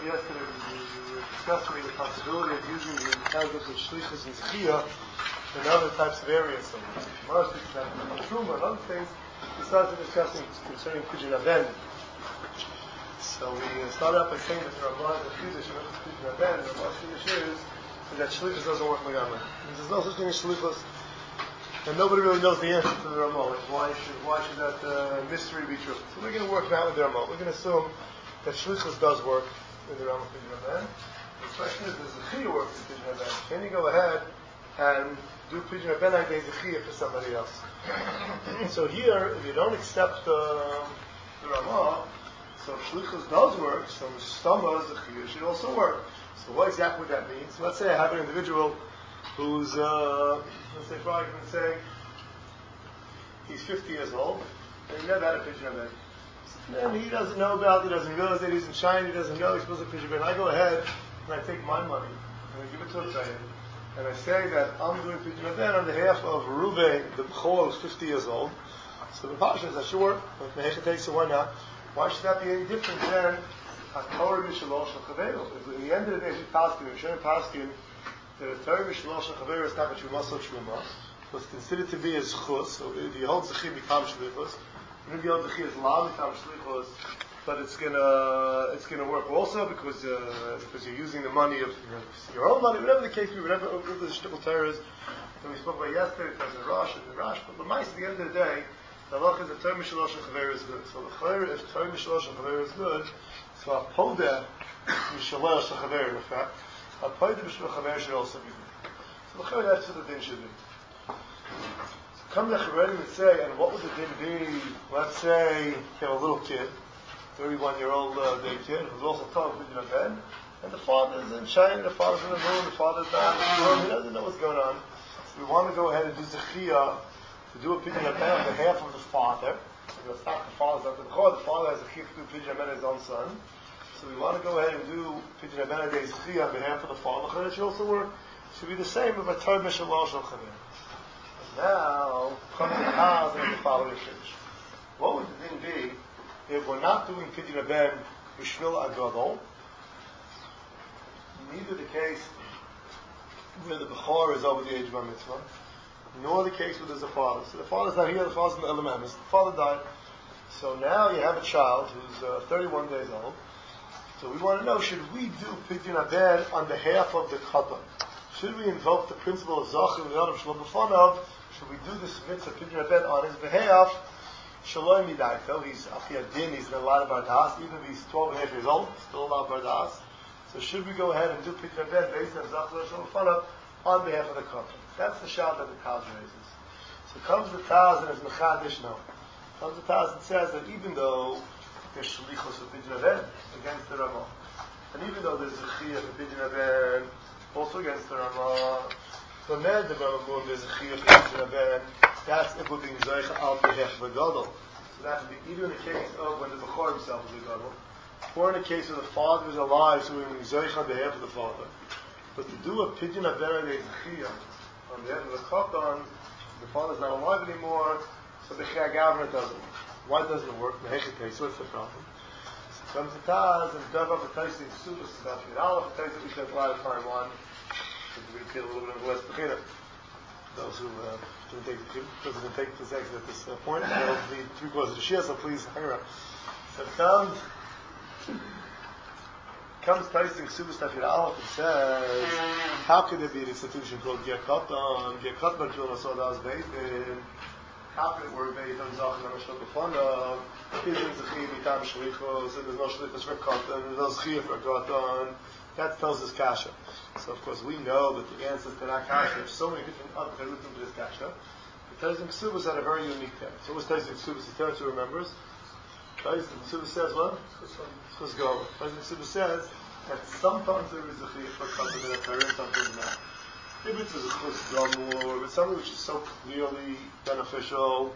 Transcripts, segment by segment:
yesterday, we were discussing the possibility of using the concept of shlichus and zechiyah in other types of areas. So, Gemara speaks about truma and other things. We started discussing concerning Pidyon Aben. So we started out by saying that the Ramah is a chiddush and Pidyon Aben. The Ramah's chiddush is that shlichus doesn't work like that. There's no such thing as shlichus, and nobody really knows the answer to the Ramah. Why should that mystery be true? So we're going to work it out with the Ramah. We're going to assume that shlichus does work in the realm of Pidyon Aben. The question is, does zechiyah work in Pidyon Aben? Can you go ahead and do Pidyon Aben like zechiyah for somebody else? So here, if you don't accept the Ramah, so if shlichus does work, so stama zechiyah should also work. So what exactly would that mean? So let's say I have an individual who's, let's say for argument's sake, he's 50 years old, and he never had a Pidyon Aben. And he doesn't know about it, he doesn't realize that he's in China, he doesn't know he's supposed to Pidyon Aben. I go ahead and I take my money and I give it to a tzayid, and I say that I'm doing Pidyon Aben on behalf of Reuven, the Bechor, who's 50 years old. So the Pasha says, sure, if Mehecha takes it, why not? Why should that be any different than a Torah Mishalosh Chaveru? If in the end of the day, we Paskin, we shouldn't Paskin, the Torah Mishalosh Chaveru is not a Truma, so Truma, was considered to be as Chus, so if you hold Zechim, become Shlichus. Maybe the Zechiyah is lav become shlichus, but it's gonna work also because you're using the money of your own money, whatever the case be, whatever the shtickle Torah is that we spoke about yesterday, it says the Rosh and the Rash, but the mice at the end of the day, the halach is that Torah Mishalosh and Chaver is good. So the if Torah Mishalosh and Chaver is good, so a Podeh Mishalosh and Chaver in effect, a Podeh Mishalosh and Chaver should also be good. So the Chaver, that's what the din should be. Come to Charedim and say, and what would the din be? Let's say you have a little kid, 31-year-old day kid, who's also taught Pidyon Aben, and the father's in China, the father's in the room, the father's not in the room, he doesn't know what's going on. So we want to go ahead and do zechiyah, to do a Pidyon Aben on behalf of the father. So it's not the father's not the Bechor, the father has a chiyuv to do Pidyon Aben on his own son. So we want to go ahead and do Pidyon Aben on zechiyah on behalf of the father. It should also work. It should be the same if a Torah Mishalosh al Chaver. Now, come to the house and the following shidduch. What would the thing be if we're not doing Pidyon Aben B'Shvil Agadol? Neither the case where the Bechor is over the age of a mitzvah, nor the case where there's a father. So the father's not here, the father's in the Elam Emes. The father died. So now you have a child who's 31 days old. So we want to know, should we do Pidyon Aben on behalf of the Chatan? Should we invoke the principle of Zachir V'Yadav Shalom B'Fanav? Should we do this mitzvah Pidyon Aben on his behalf? Shalom Midaito, he's Afiyadin, he's in a lot of Bardas, even if he's 12 and a half years old, still a lot of Bardas. So should we go ahead and do Pidyon Aben based on Zachir Shalom B'Fanav on behalf of the Chatan? That's the shout that the Taz raises. So comes the Taz and it's Mechadish now. Comes the Taz and says that even though there's Shlichus for Pidyon Aben against the Ramah, and even though there's Zechiyah for Pidyon Aben also against the Ramah, the man the Ramah there's Zechiyah for Pidyon Aben, that's if we're being Zoycha al behech v'gadol. So that would be either in the case of when the Bechor himself is a gadol, or in the case of the father is alive, so we're being Zoycha on behalf of the father. But to do a Pidyon Aben and a Zechiyah on behalf of the Chatan, the father's not alive anymore, so the Chiyah Gavna doesn't work. Why doesn't it work? So what's the problem? So comes the Taz and Dav up the Taising Sudas about the Aleph, the Taising we spent a lot of time on, to repeat a little bit of the West Bechira. Those who didn't take the section at this point, they'll need 3/4 of the Shia, so please hang around. So it comes Taising Sudas Tafir Aleph and says, how could there be an institution called Gekatan? Gekatan Kil Nasodas Beitin. How could it work based on Zachar and Mishal B'Fanav? Isn't Zechiyah Mitam Shlichos, and there's no Shlichos for Katan, there's no Zechiyah for Katan. That tells us Kasha. So of course we know that the answers to that Kasha, there's so many different other Terutim to this Kasha. The Terutim Ksubas had a very unique text. So what's Terutim Ksubas? The Terutim remembers. Terutim Ksubas says what? Chusgol. Terutim Ksubas says that sometimes there is Zechiyah for Katan and a Terutim, sometimes not. If it's a chus or if it's something which is so clearly beneficial,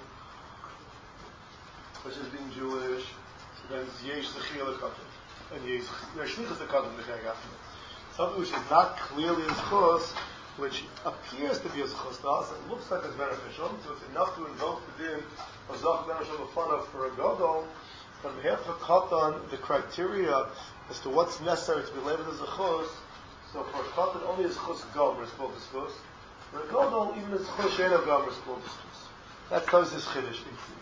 such as being Jewish, so then it's yesh zechiyah lekatan, and yesh shlichus lekatan l'chayagafim. Something which is not clearly as chus, which appears to be as chus to us, and looks like it's beneficial, so it's enough to invoke the din of zach beneficial fun for a gadol. But on behalf of a katan, the criteria as to what's necessary to be labeled as a chus, so for a katan, only a chus gomer is called a chus. For a gadol, even a chus she'eno gomer is called a chus. That's Tos's chiddush.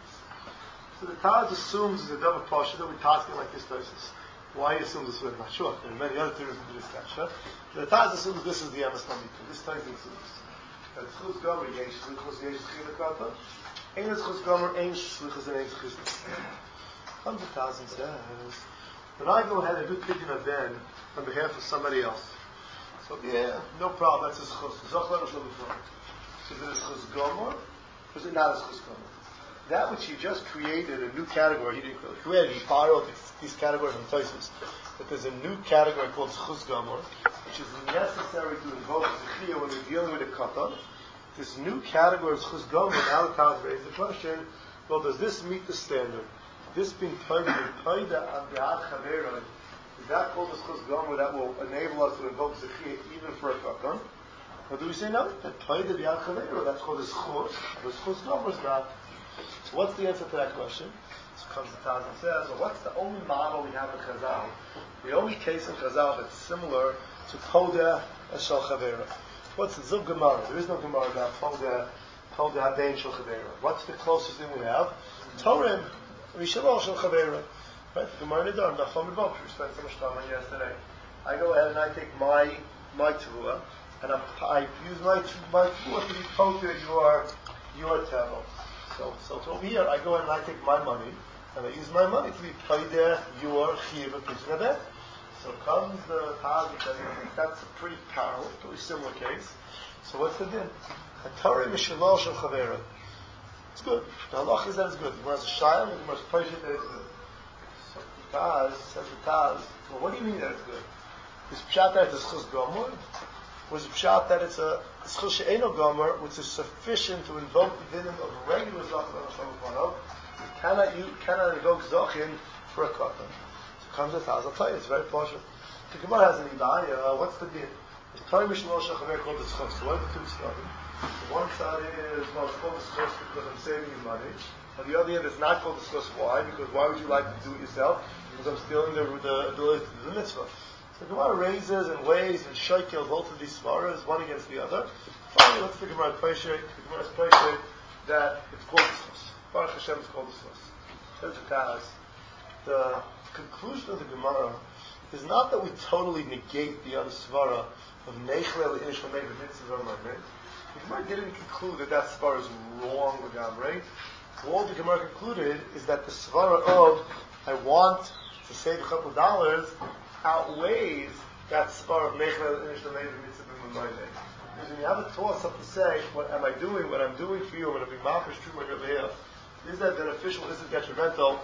So the Taz assumes as a double pasha that we task it like this Tos's. Why he assumes this way? I'm not sure. There are many other theories to this kasha. The Taz assumes this is the Emes Lamita. This Taz assumes that chus gomer yesh shlichus yesh chiyah katan. Ein is chus gomer, ein shlichus and ein chus. Comes the Taz and says, when I go ahead and do pidyon aben on behalf of somebody else, so yeah, no problem. That's his chus. Zochar or shalom. Is it his chus gomer? Or is it not his chus gomer? That which he just created, a new category, he didn't create, he borrowed these categories from Tosfos. But there's a new category called chus gomer, which is necessary to invoke zechiyah when we're dealing with a katan. This new category of chus gomer, now the Taz raises the question, well, does this meet the standard? This being paida on be'ad chaveroi, is that called as chus gomer that will enable us to invoke zechiyah even for a katan? Or do we say no? That paida be'ad chaveroi, that's called as chus, but chus gomer is not. So what's the answer to that question? So comes the Taz and says, well, what's the only model we have in Chazal? The only case in Chazal that's similar to Poda Shel Chavera. What's the Zug Gemara? There is no Gemara about Poda Habein Shel Chavera. What's the closest thing we have? Torim Rishalo Shel Chavera. Right? The Gemara Nidar, Nachom Rebok. We spent so much time on yesterday. I go ahead and I take my Teruah, and I use my Teruah to be Poda your Tevel. So over here, I go and I take my money, and I use my money to be paid your chiyuv of pidyon aben. So comes the Taz, because I think that's a pretty parallel, pretty similar case. So what's the din? Hatari mishalo shel chavera. It's good. The halach is that it's good. The Gemara is a shayla, and the Gemara is praising that it's good. So the Taz says well, what do you mean that it's good? Is pshat that it's a chus gomer? Was pshat that it's a chus she'eno gomer, which is sufficient to invoke the dinim of regular zachin on Shalom Panov? You cannot invoke zachin for a katan. So comes the Taz. I'll tell you, it's very partial. The Gemara has an ibaya. What's the din? The Torah Mishnah Chaver called the chus. So what are the two starting? The one side is, well, it's called the chus because I'm saving you money. On the other hand, it's not called the chus. Why? Because why would you like to do it yourself? Because I'm stealing the ability to do the mitzvah. So the Gemara raises and weighs and shaykel both of these svaras, one against the other. Finally, what's the Gemara appreciate? The Gemara appreciate that it's called the chus. Baruch Hashem is called the chus. Says the Taz. The conclusion of the Gemara is not that we totally negate the other svara of Nechle Inish Lamed Mitzvah Lamed. The Gemara didn't conclude that that svara is wrong with Gamrei. All the Gemara concluded is that the svara of I want to save a couple of dollars outweighs that svara of Nechle Inish Lamed Mitzvah Lamed. Because when you have a toss up to say, what am I doing? What I'm doing for you, I'm going to be mafish true over here. Is that beneficial? Is it detrimental?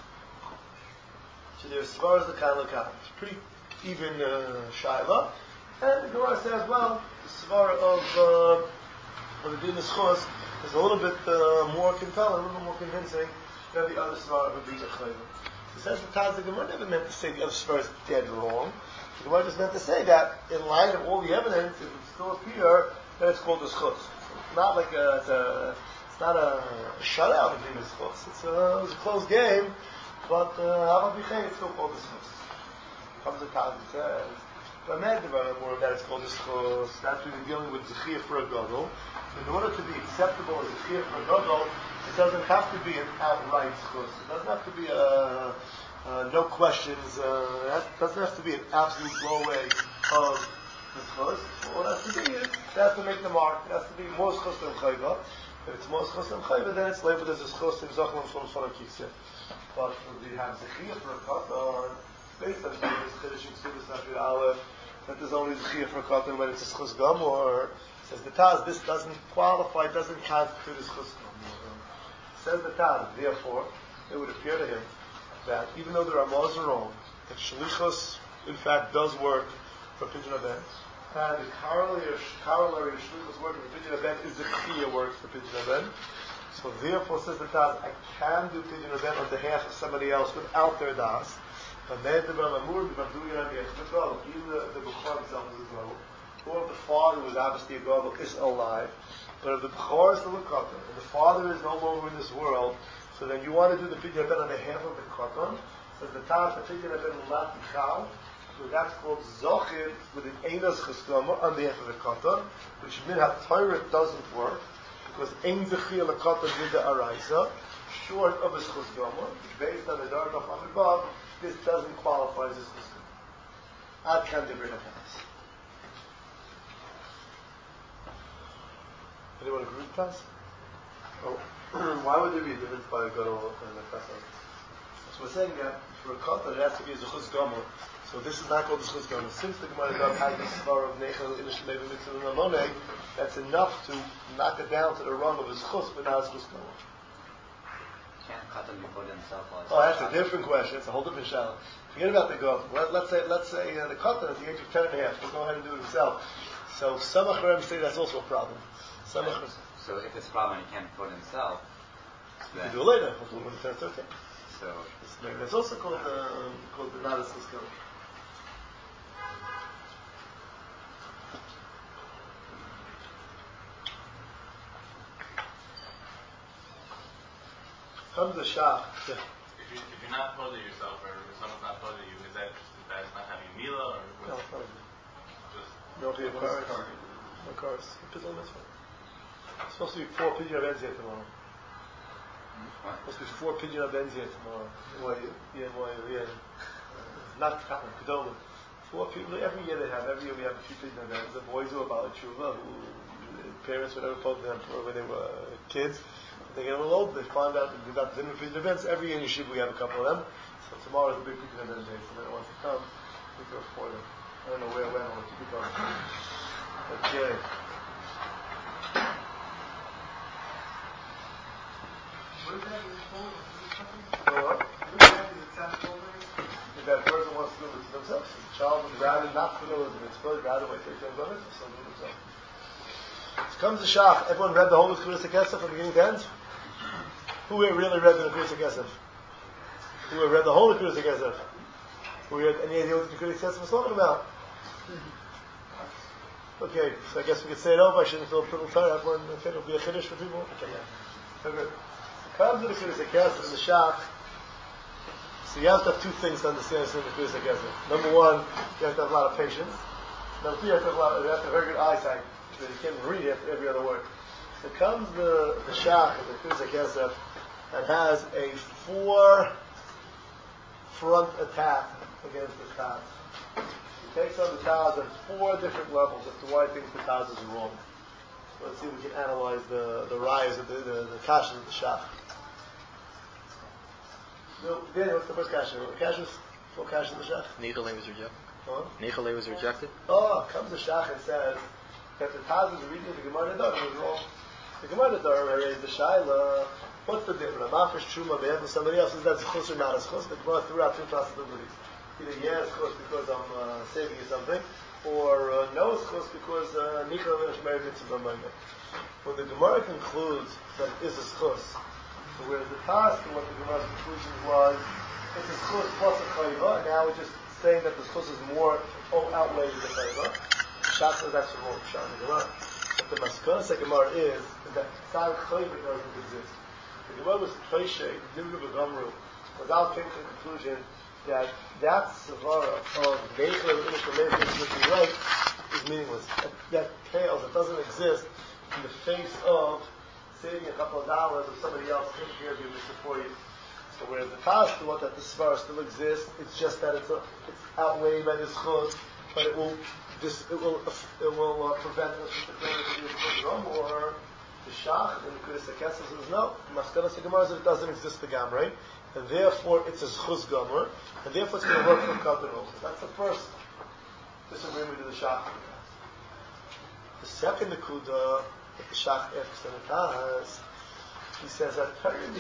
So there's svaras the kind of it's pretty even shaila. And the Gemara says, well, the svara of the din chus is a little bit more compelling, a little bit more convincing than the other svara of the din chayva. It says the Taz, the Gemara never meant to say the other svara is dead wrong. The Gemara just meant to say that in light of all the evidence, it would still appear that it's called a chus. It's not like it's not a shutout of din chus. It was a close game. But how about it's still called the chus? Comes the Taz and says, but more that it's called the chus. That's when you're dealing with zechiyah for a gadol. In order to be acceptable as zechiyah for a gadol, it doesn't have to be an outright chus. It doesn't have to be no questions. It doesn't have to be an absolute blowaway of the chus. What it has to be is, it has to make the mark. It has to be more chus than chayva. If it's more chus than chayva, then it's labeled as a chus in zachlon from kiseh. But we have zechiyah for a katan, based on this chiddush in Ksubas Nafir Aleph, that there's only zechiyah for a katan when it's a chus gomer. Says the Taz, this doesn't qualify, doesn't constitute as chus gomer. Says the Taz, therefore, it would appear to him that even though there are laws wrong, that shlichus in fact does work for pidyon aben, and the corollary of shlichus working for pidyon aben is zechiyah works for pidyon aben. So therefore, says the Taz, I can do pidyon aben on behalf of somebody else without their das. But then if I'm doing it on behalf of the gadol, even the Bukhar himself is a gadol, or the father who is obviously a gadol is alive, But if the Bechor is still a Katan, and the father is no longer in this world, so then you want to do the Pidyon Ben on behalf of the Katan, so the Taz, the Pidyon Ben will not be Chal, so that's called Zochir with an Einos Cheskama on behalf of the Katan, which means that Torah doesn't work, because Ein Zechir L'Katan with the Araisa, short of his Cheskama, which based on the Dark of Achibab, this doesn't qualify as his Cheskama. Ad Kan Debrin Atas. Anyone agree with that? Oh, why would there be a difference by a Gadol and a Chesed? So we're saying that for a Katan it has to be a Zechus Gomer. So this is not called the Zechus Gomer. Since the Gemara Dov has the Svar of Nechel Inish Levi Mitzvah Namone, that's enough to knock it down to the rung of his Chus, but not his Chus Gomer. Can't Katan be put himself? Oh, that's a different question. It's a whole different shell. Forget about the Gomer. Let's say the Katan at the age of 10 and a half will go ahead and do it himself. So some Acharem say that's also a problem. So if it's a problem he can't put himself, you can do it later. Hopefully when it turns 13. So that's also called the not as skill. Comes the shach. Yeah. If you're not holding yourself, or someone's not holding you, is that just that it's not having mila, or No, just no cars. It's supposed to be 4 Pidyon Benzia tomorrow. what? Supposed to be 4 Pidyon Benzia tomorrow. Yeah. Not Kedolin. 4 people. Every year we have a few Pidyon Benzia. The boys who are about Tshuva, who parents would ever put them when they were kids. They get a little older. They find out that they've got dinner Pidyon events. Every year in Yeshiva we have a couple of them. So tomorrow is a big Pidyon Benzia. So they want to come. We go for them. I don't know where, when, or what to become. Okay. If that person wants to do it themselves, the child would rather not do it with the mitzvah, rather wait till he turns on it, so do it himself. So comes the shach. Everyone read the whole of Kuras HaKesef from beginning to end? Who here really read the Kuras HaKesef? Who here read the whole of Kuras HaKesef? Who had any idea what the Kuras HaKesef was talking about? Okay, so I guess we could say it over. I shouldn't feel a little tired. Everyone, okay, it'll be a chiddush for people. Okay, yeah. So good. Comes to the Kuras HaKesef and the shach. So you have to have two things to understand the Kuras HaKesef. Number one, you have to have a lot of patience. Number two, you have to have very good eyesight. Because you can't read every other word. So comes the shach of the Kuras HaKesef that has a 4-front attack against the Taz. He takes on the Taz at 4 different levels as to why he thinks the Taz is wrong. So let's see if we can analyze the rise of the kashas of the shach. No, then what's the first kasha? The kashas? 4 kashas of the shach? Nichole was rejected. Huh? Nichole was rejected. Oh, comes the shach and says that the Taz is reading the Gemara Nedarim was wrong. The Gemara Nedarim raised the Shaila. What's the difference? Amafish Truma behalf of somebody else is that zchus or not a zchus. The Gemara threw out 2 possibilities. Either yes, zchus because I'm saving you something, or no zchus because Nichol is married mitzvah b'mayne. When the Gemara concludes that it is a zchus, so whereas the task and what the Gemara's conclusion was, it's a zchus plus a chayva, and now we're just saying that the zchus is more outweighs the chayva. Shach says that's the wrong shach in the Gemara. But the Maskanas Gemara is that tzad chayva doesn't exist. The Gemara was Toshe, Nimru B'Gamru, without coming to the conclusion that svara of Neichel and information which we write is meaningless. That pales, it doesn't exist in the face of saving a couple of dollars of somebody else taking care of you for you. So whereas the task to what that the svara still exists, it's just that it's outweighed by this chud, but it will prevent us from declaring it to be a chud or the shach and the Kuras HaKesef says no. Maskanas Gemara is that it doesn't exist the gamrei, and therefore it's a zchus gomer, and therefore it's going to work for katan also. That's the first disagreement with the shach. The second nekuda that the shach asks and it has, he says that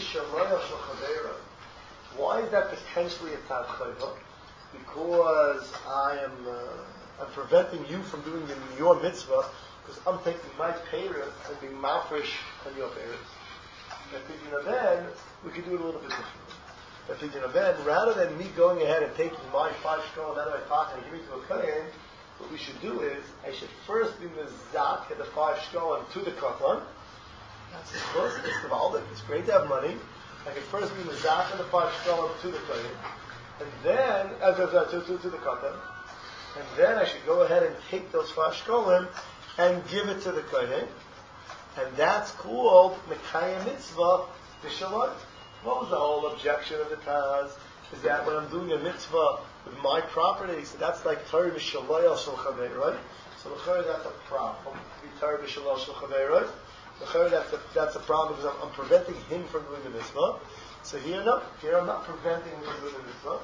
why is that potentially a tad chayva? Because I'm preventing you from doing your mitzvah. Because I'm taking my parents and being mafresh on your parents. At Pidyon Ben, we could do it a little bit differently. At Pidyon Ben, rather than me going ahead and taking my 5 shkolim out of my pocket and giving it to a kohen, what we should do is, I should first be mizak at the 5 shkolim to the katan. That's of course, it's the valdik. It's great to have money. I can first be mizak at the 5 shkolim to the kohen, and then to the katan, and then I should go ahead and take those 5 shkolim and give it to the kohen, and that's called mekayem mitzvah b'shalom. What was the whole objection of the Taz? Is that when I'm doing a mitzvah with my property, so that's like Torah b'shalom shel chavei, right? So that's a problem. Torah b'shalom shel chavei, right? That's a problem because I'm preventing him from doing the mitzvah. So here I'm not preventing him from doing the mitzvah.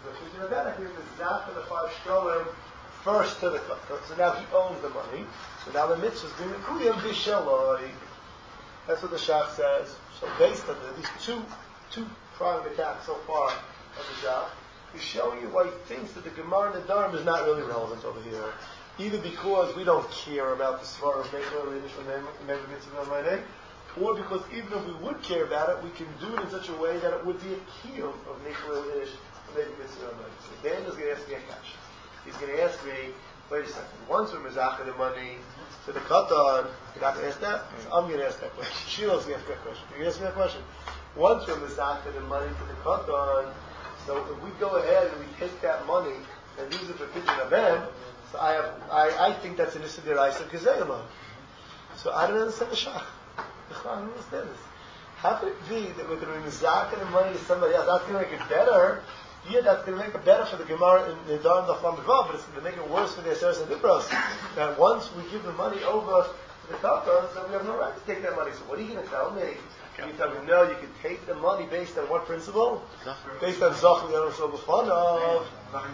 I give the zak of the 5 shkolim first to the katan. So now he owns the money. So now the mitzvah is being mekuyem b'shalom. That's what the Shach says. So based on these two prime attacks so far of the Shach, he's showing you why he thinks that the Gemara and the Dharm is not really relevant over here. Either because we don't care about the Svar of Mechel Reidish from Member Mitzvah Maineh, or because even if we would care about it, we can do it in such a way that it would be a key of Mechel Reidish from Member Mitzvah Maineh. So Daniel's going to ask me a kash. He's going to ask me, wait a second, once we're Mizachah the money to the Katan, you're not going to ask that? So I'm going to ask that question. Shiloh's going to ask that question. You're going to ask me that question. Once we're Mizachah the money to the Katan, so if we go ahead and we take that money and use it for Pidyon Aben, so I think that's an Issa D'Oraisa Gezeilah. So I don't understand the Shach. I don't understand this. How could it be that we're going to be Mizachah the money to somebody else? That's going to make it better. Yeah, that's going to make it better for the Gemara in the Dar and the Chlam B'Vav, but it's going to make it worse for the Aseres and Dibros. That once we give the money over to the Katan, so we have no right to take that money. So what are you going to tell me? You tell me, no, you can take the money based on what principle? Based on Zachar Yanoshol B'Fanav.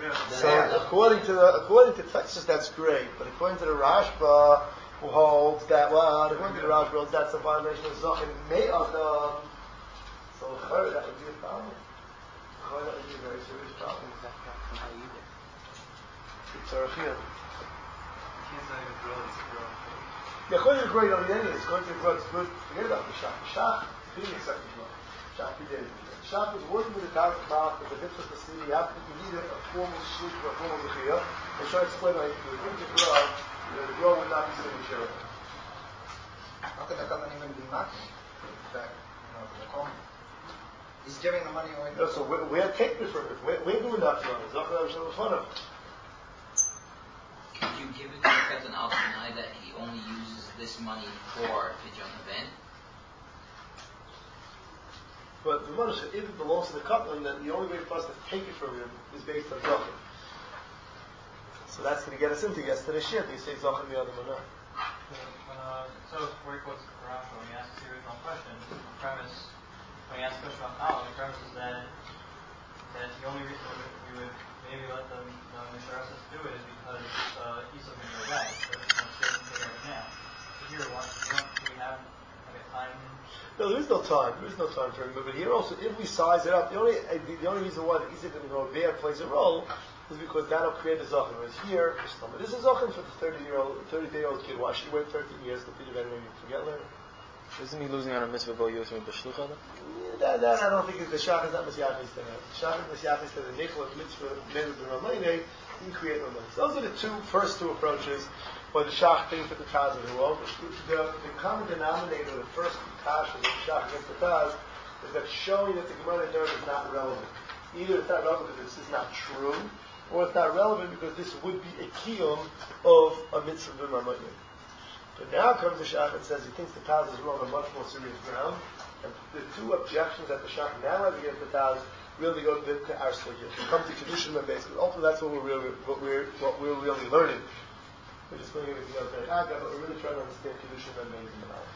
So according to Texas, that's great, but according to the Rashba, who holds that, according to the Rashba, that's a violation of Zachar Me'adam. So that would be a problem. That would be a very serious problem. It's our Achiyah. Yeah, according to the great Oriental, according to the great, it's good. Forget about the Shach. Shach didn't accept the law. Shach did. Shach was working with the Tarek Malach, but the mitzvah to see, you need a formal shliach or a formal zechiyah. And try to explain how you do it. According to the Gra, the Gra would not be sitting here. How could the company even be knocking? The coin. He's giving the money away. No, so we're taking it from him. We're doing that for him. Zachar Yanoshol B'Fanav. Could you give it to the Katan al Tanai that he only uses this money for Pidyon Aben? But the money, if it belongs to the Katan, then the only way for us to take it from him is based on Zachar. So that's going to get us into yesterday's shir. Do you say Zachar Miyadam or not? So where he quotes Rashi when he asks the original question, the premise, when he asks the question about Nala, the premise is that the only reason we would maybe let them Misharas do it is because Esau can go back. So it's taking care of it now. So here, do we have like a time? No, there is no time. There is no time for him. But here also, if we size it up, the only reason why the Esau can go back plays a role is because that'll create a Zochim. Whereas here, this is Zochim for the 30-day-old kid. Why should he wait 13 years to feed him and forget later? Isn't he losing on a mitzvah by using the shlucha? That I don't think the Shach is not Mesiachis to that. The Shach is Mesiachis to the Nechot mitzvah made with the Ramayne, he create Ramayne. So those are the first two approaches where the Shach thinks that the Taz is the world. The common denominator, the first Tash of the Shach against the Taz, is that showing that the Gemara and is not relevant. Either it's not relevant because this is not true, or it's not relevant because this would be a kiyum of a mitzvah b'Ramayne. But now comes the Shach and says he thinks the Taz is wrong on much more serious ground. And the two objections that the Shach now has against the Taz really go to our sugya. We come to Kedushin and base, because ultimately that's what we're really learning. We're just going to give it the other Aga, but we're really trying to understand Kedushin and Beis and Aleph.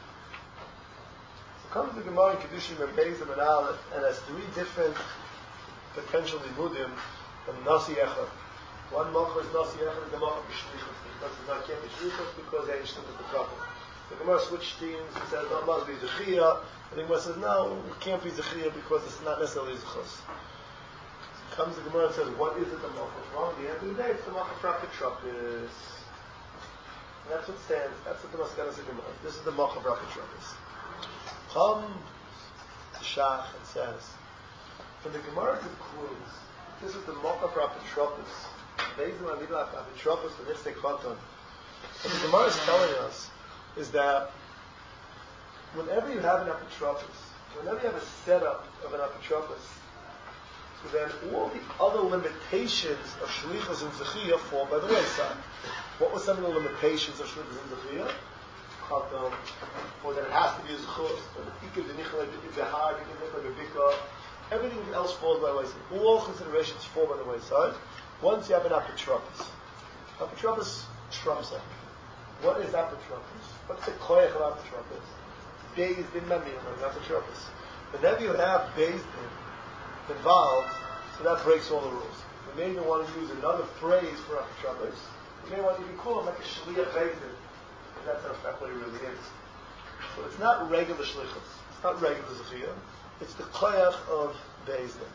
So comes the Gemara in Kedushin and Beis and Aleph, and has three different potential limudim from Nasi Echad. One Mocha is Nasi Echad, the Mocha B'Shlichus, because it's not Kem B'Shlichus, because they ain't shlichus at the couple. The Gemara switched teams and says, no, it must be Zechiyah. And the Gemara says, no, it can't be Zechiyah because it's not necessarily Zechus. So comes the Gemara and says, what is it the Mocha from? At the end of the day, it's the Mocha Prakatropis. And that's what stands, that's what the Maskanas of Gemara. This is the Mocha Prakatropis. Come to Shach and says, when the Gemara concludes, this is the Mocha Prakatropis, Bezdin Amidla Apotropos for this Katan. What the Gemara is telling us is that whenever you have an apotropos, whenever you have a setup of an apotropos, so then all the other limitations of shlichus and zechiyah fall by the wayside. What were some of the limitations of shlichus and zechiyah? Katan, or that it has to be a zechus, or the ikad denichel behag, denichel bebika. Everything else falls by the wayside. All considerations fall by the wayside. Once you have an apotropos, apotropos trumps it. What is apotropos? What's the koyach of apotropos? Beis din mamir, apotropos. Whenever you have beis din involved, so that breaks all the rules. You may even want to use another phrase for apotropos. You may want to even call him like a shliach beis din. That's in effect what he really is. So it's not regular shlichus. It's not regular zechiyah. It's the koyach of beis din.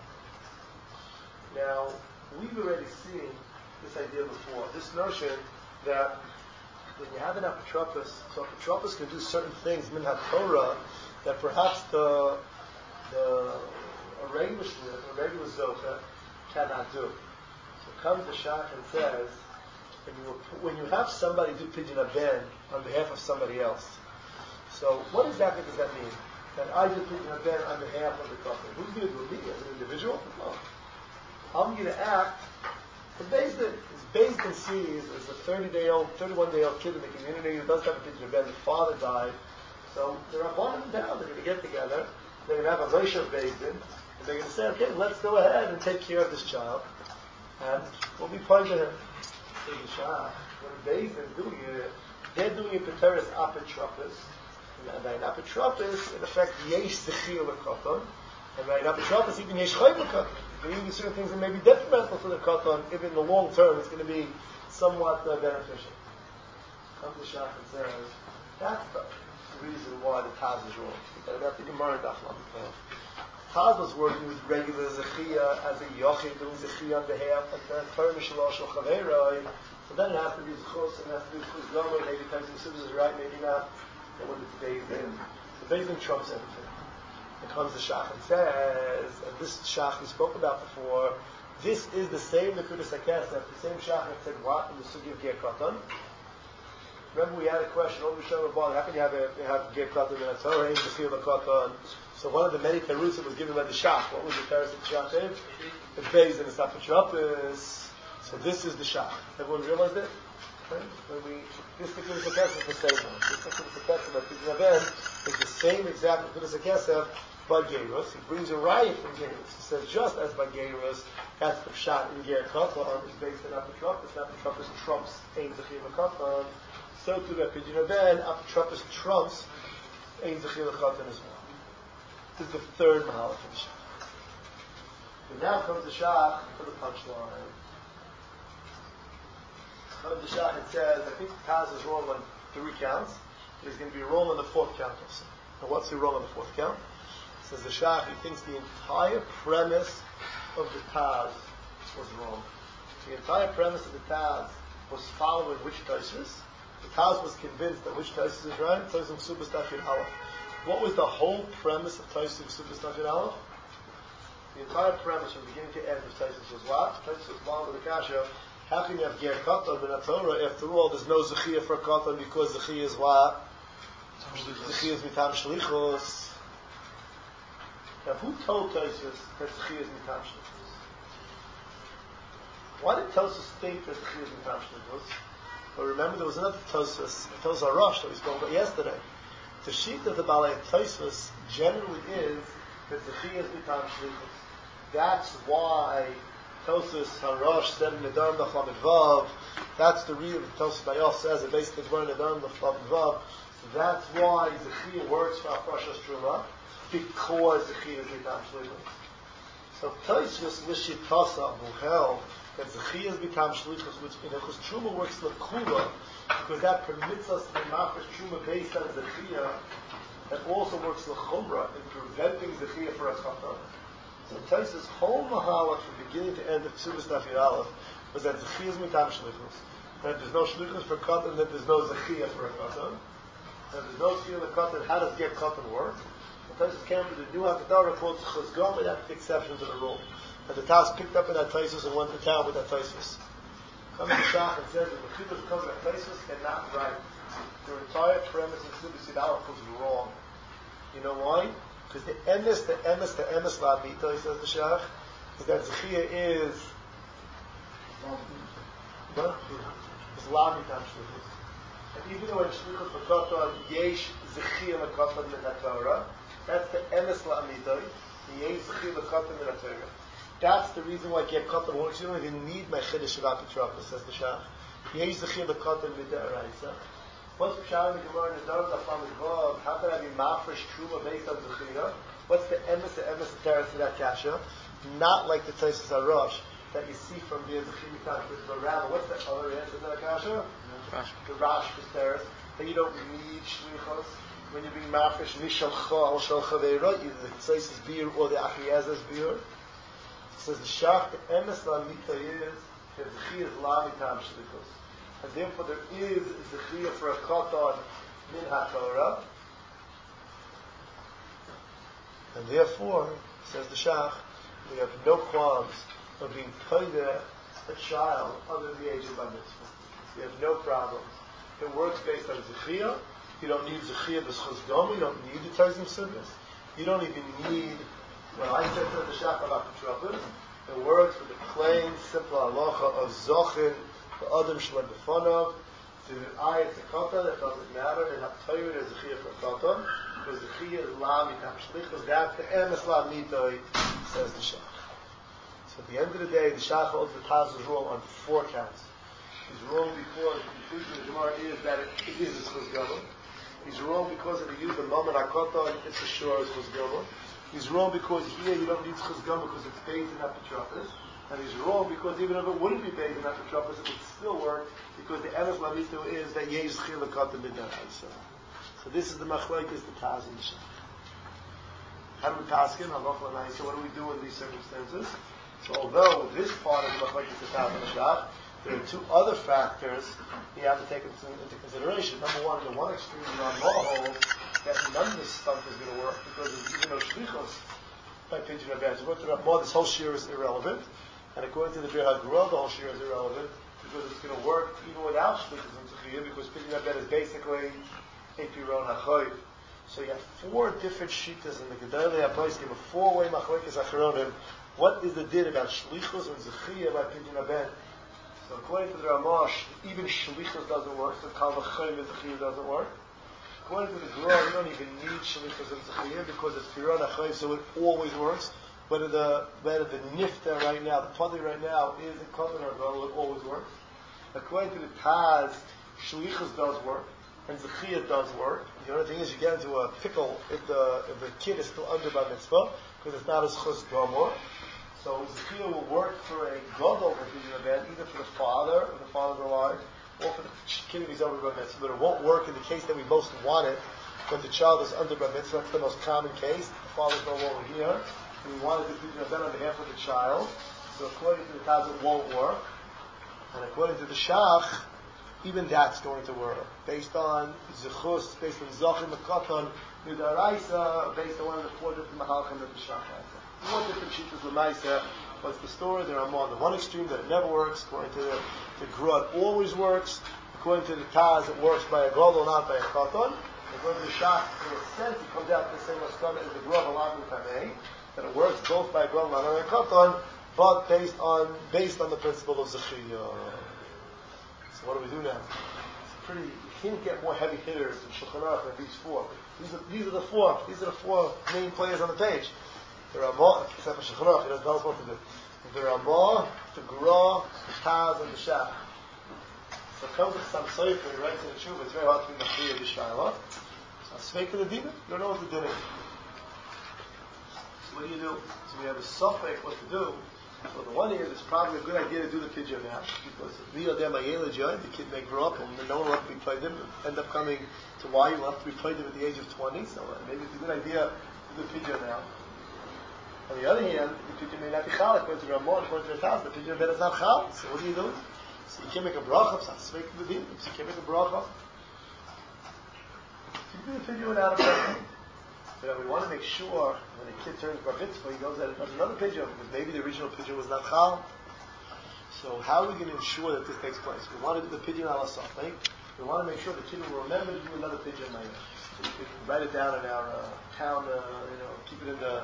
Now, we've already seen this idea before. This notion that when you have an apotropos, so apotropos can do certain things min ha-Torah that perhaps a regular shliach, a regular zocha cannot do. So comes the shach and says, when you have somebody do pidyon haben on behalf of somebody else, so what exactly does that mean? That I do pidyon haben on behalf of the couple. Who's going to do it? Me as an individual? No. I'm going to act for Beis Din. Beis Din sees as a 31-day-old kid in the community who doesn't have a pidyon haben. The father died. So they're one of them down. They're going to get together. They're going to have a Rosh of Beis Din. And they're going to say, okay, let's go ahead and take care of this child. And we'll be part of him. So the Shach, when Beis Din is doing it, they're doing it P'teres apotropos. And by an apotropos, in effect, yesh zechiyah l'katan. And by an apotropos, even yesh chayv l'katan. There may be certain things that may be detrimental to the katan, if in the long term it's going to be somewhat beneficial. Comes the Shach and says, that's the reason why the Taz is wrong. That's the Gemara in Daf Lamed Vav. Taz was working with regular zechiyah as a yochid doing zechiyah on behalf of the Torah Mishalosh or Chaveroi. So then it has to be zechus and it has to be zechus gomer. Maybe Taisim Sibs is right, maybe not. But when it's Beis Din, the Beis Din trumps everything. It comes the Shach and says, and this Shach we spoke about before, this is the same Nekudas HaKesef, the same Shach that said what in the Sugi of Ger Katan. Remember we had a question over Shem Rabban, how can you have Ger Katan in a Torah, in the field of Katan? So one of the many terusim was given by the Shach. What was the terusim of the Shach gave? It's Beis Din, it's apotropos. So this is the Shach. Everyone realized it? Right? This Nekudas HaKesef is the same one. This Nekudas HaKesef at Pidyon Haben is the same exact Nekudas HaKesef by Gerus. He brings a riot from Gerus. He says just as by Gerus, that's the Pshat in Ger Katan is based on apotropos. Apotropos trumps Ein Zechiyah Katan. So too by Pidyon Haben, apotropos trumps Ein Zechiyah Katan as well. This is the third Mahalach of the Shach. And now comes the Shach for the punchline. Comes the Shach and says, I think Taz is wrong on 3 counts, but he's going to be wrong on the 4th count also. Now what's he wrong on the 4th count? Says the Shach, he thinks the entire premise of the Taz was wrong. The entire premise of the Taz was following which Tosfos? The Taz was convinced that which Tosfos is right? Tosfos Ksubas Daf Yud Aleph. What was the whole premise of Tosfos Ksubas Daf Yud Aleph? The entire premise from beginning to end of Tosfos was what? Tosfos was bound with the Kasha. How can you have Ger Katan in a Torah? After all, there's no Zechiyah for Katan because Zechiyah is what? Zechiyah is Mitam Shlichus. Now, who told Tosfos that Zechiyah is Mitam Shlichus? Why did Tosfos think that Zechiyah is Mitam Shlichus? Well, remember there was another Tosfos, Tosfos HaRosh that we spoke about yesterday. The sheet of the Balei Tosfos generally is that Zechiyah is Mitam Shlichus. That's why Tosfos HaRosh said in Nedarim Daf Lamed Vav. That's the reason Tosfos Bayos says it basically in Nedarim Daf Lamed Vav. That's why Zechiyah works for Afrashas Truma, because Zechiyah is Mitam Shlichus. So Tosfos Lishitasa who held that Zechiyah is Mitam Shlichus, which in Echus Truma works L'Kula, because that permits us to be Mafresh Truma based on Zechiyah, that also works L'Chumra in preventing Zechiyah for a Katan. So Tosfos' whole Mahalach from beginning to end of Ksubas Daf Yud Aleph was that Zechiyah is Mitam Shlichus, that there's no Shlichus for Katan, that there's no Zechiyah for a Katan, and there's no Zechiyah for Katan. How does Ger Katan work? Tosfos came to the new Hakadah called Chazgam, and that's the exception to the rule. And the Taz picked up in that Tosfos and went to town with that Tosfos. comes the Shach and says that the Chilus comes at places cannot right. The entire premise of Subisi Dalach was wrong. You know why? Because the emes la'amita, says the Shach, is that Zechia is la'amitam shlichus. And even though in shlichus v'katan yesh Zechia v'katan min ha'Torah, that's the emes la'amita, the yesh Zechia v'katan min ha'Torah. That's the reason why Geb Katan works. You don't even need my Chiddush of Apitrachas, says the Shach. Yesh Zechia v'katan min ha'Oraisa. What's the Pshat in the Gemara in the Darbs of Vav? How can I be mafresh truma based on Zechia? What's the emes teretz for that kasha? Not like the Taisus HaRosh that you see from the Zechia but rather, what's the other answer to that kasha? The Rash teretz that you don't need shlichos when you're being mafresh mishalcha al shalcha ve'ira, either the Taisus beer or the Achiez's beer. Says the Shach, the emes la'amita is that Zechia is la'amitam shlichos. And therefore there is Zechia for a Katan min HaTorah. And therefore, says the Shach, we have no qualms of being Koideh a child under the age of Bar Mitzvah. We have no problems. It works based on Zechia. You don't need Zechia b'schus Gomi. You don't need the Tazim Sunnahs. You don't even need, well, I said to the Shach about Petrachas, it works with the plain, simple halacha of Zochin, the Adam Shalom B'Fanav, to Ayat Zekata, that doesn't matter, and HaTorah is Zechia for Katan, because Zechia is La'amitam Shlichus, that's the emes La'amitoi, says the Shach. So at the end of the day, the Shach holds the Taz is wrong on 4 counts. He's wrong because the conclusion of the Gemara is that it is a Schus Gavon. He's wrong because if you use the Mammon HaKatan, it's a sure Schus Gavon. He's wrong because here you don't need Schus Gavon because it's based in Apitrachas. And he's wrong because even if it wouldn't be based in Apitrachas, it would still work because the emes la'amita is that yesh Zechia v'katan mid'araisa. So this is the machlokes, the Taz and the Shach. How do we paskin? So what do we do in these circumstances? So although this part of the machlokes, the Taz and the Shach, there are 2 other factors you have to take into consideration. Number one, in the one extreme, the Ramah holds that none of this stuff is going to work because there's even no shlichos by Pidyon Abed. So according to the Ramah, this whole shir is irrelevant. And according to the Bir HaGra, the whole shir is irrelevant because it's going to work even without shlichus and Zechia because Pidyon Abed is basically a Piron HaChoyv. So you have 4 different shittas in the Gedolei HaPoskim, a 4-way machlokes acharonim. What is the din about shlichus and Zechia by Pidyon Abed? So according to the Ramah, even shlichus doesn't work, so Kal V'Choyv and Zechia doesn't work. According to the Gra, you don't even need shlichus and Zechia because it's Piron HaChoyv, so it always works. Whether the nifta right now, the padi right now is a katan or gal, it always works. According to the Taz, shlichus does work, and Zechia does work. The only thing is you get into a pickle if the kid is still under Bar Mitzvah, because it's not as chus gamor. So Zechia will work for a gadol for Pidyon Abed, either for the father, if the father's alive, or for the kid if he's over Bar Mitzvah. But it won't work in the case that we most want it, when the child is under Bar Mitzvah. That's the most common case. The father's no longer here. We wanted to do Pidyon Abed on behalf of the child. So according to the Taz, it won't work. And according to the Shach, even that's going to work. Based on Zechus, based on Zochin Mekatan, Midaraisa, based on one of the 4 different Mahalchim that the Shach has. 4 different Shittas L'maisa. What's the story? There are more on the one extreme that it never works. According to the Gra, it always works. According to the Taz, it works by a Gadol, not by a Katan. According to the Shach, in a sense, it comes out to the same Maskana as the Gra V'Lam Kamei. That it works both by Gadol and by Katan, but based on the principle of Zechia. So what do we do now? It's pretty. You can't get more heavy hitters in Shulchan Aruch than these 4. These are the 4. These are the 4 main players on the page. The Ramah, except for Shulchan Aruch, he doesn't tell us what to do. The Ramah, the Gra, the Taz, and the Shach. So it comes with some Sefer, he writes in the Tshuva. It's very hard to be Machriya B'Shayla. So Sveik to the Dina, you don't know what to do. What do? So we have a suffix what to do. So the one here, it's probably a good idea to do the pidyon now, because the kid may grow up and no one will have to be played him, end up coming to why you will have to be played him at the age of 20, so maybe it's a good idea to do the pidyon now. On the other hand, the pidyon may not be chal, according to the Ramah, according to the Taz, the pidyon bed is not chal, so what do you do? So you can't make a bracha, so you can't make a bracha. You can do the pidyon without a bracha. But we want to make sure when a kid turns bar mitzvah, he goes out and does another pidyon, because maybe the original pidyon was not chal. So how are we going to ensure that this takes place? We want to do the pidyon ala safek. We want to make sure the children will remember to do another pidyon later. So we can write it down in our town, keep it in the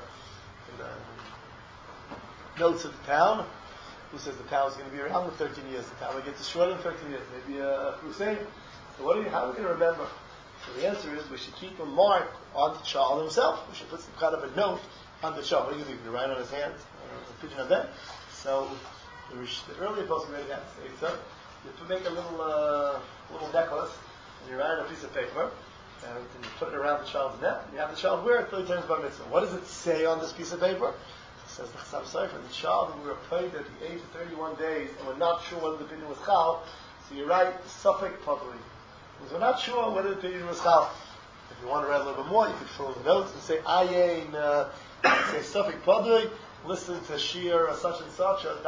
notes of the town. Who says the town is going to be around in 13 years? The town will get destroyed in 13 years. Maybe a crusade. So how are we going to remember? So the answer is we should keep a mark on the child himself. We should put some kind of a note on the child. What do you think? You write on his hand, a pidyon of that. So the earlier person made that. So you make a little necklace, and you write on a piece of paper, and you put it around the child's neck. And you have the child wear it till he turns bar mitzvah. What does it say on this piece of paper? It says the Chassam Sofer, the child who we were prayed at the age of 31 days, and we're not sure whether the pidyon was chal. So you write Suffolk Padri. Because we're not sure whether the pidyon was chal. If you want to write a little bit more, you could fill in the notes and say Ayin, say Suffolk Padri. Listen to Shir such and such or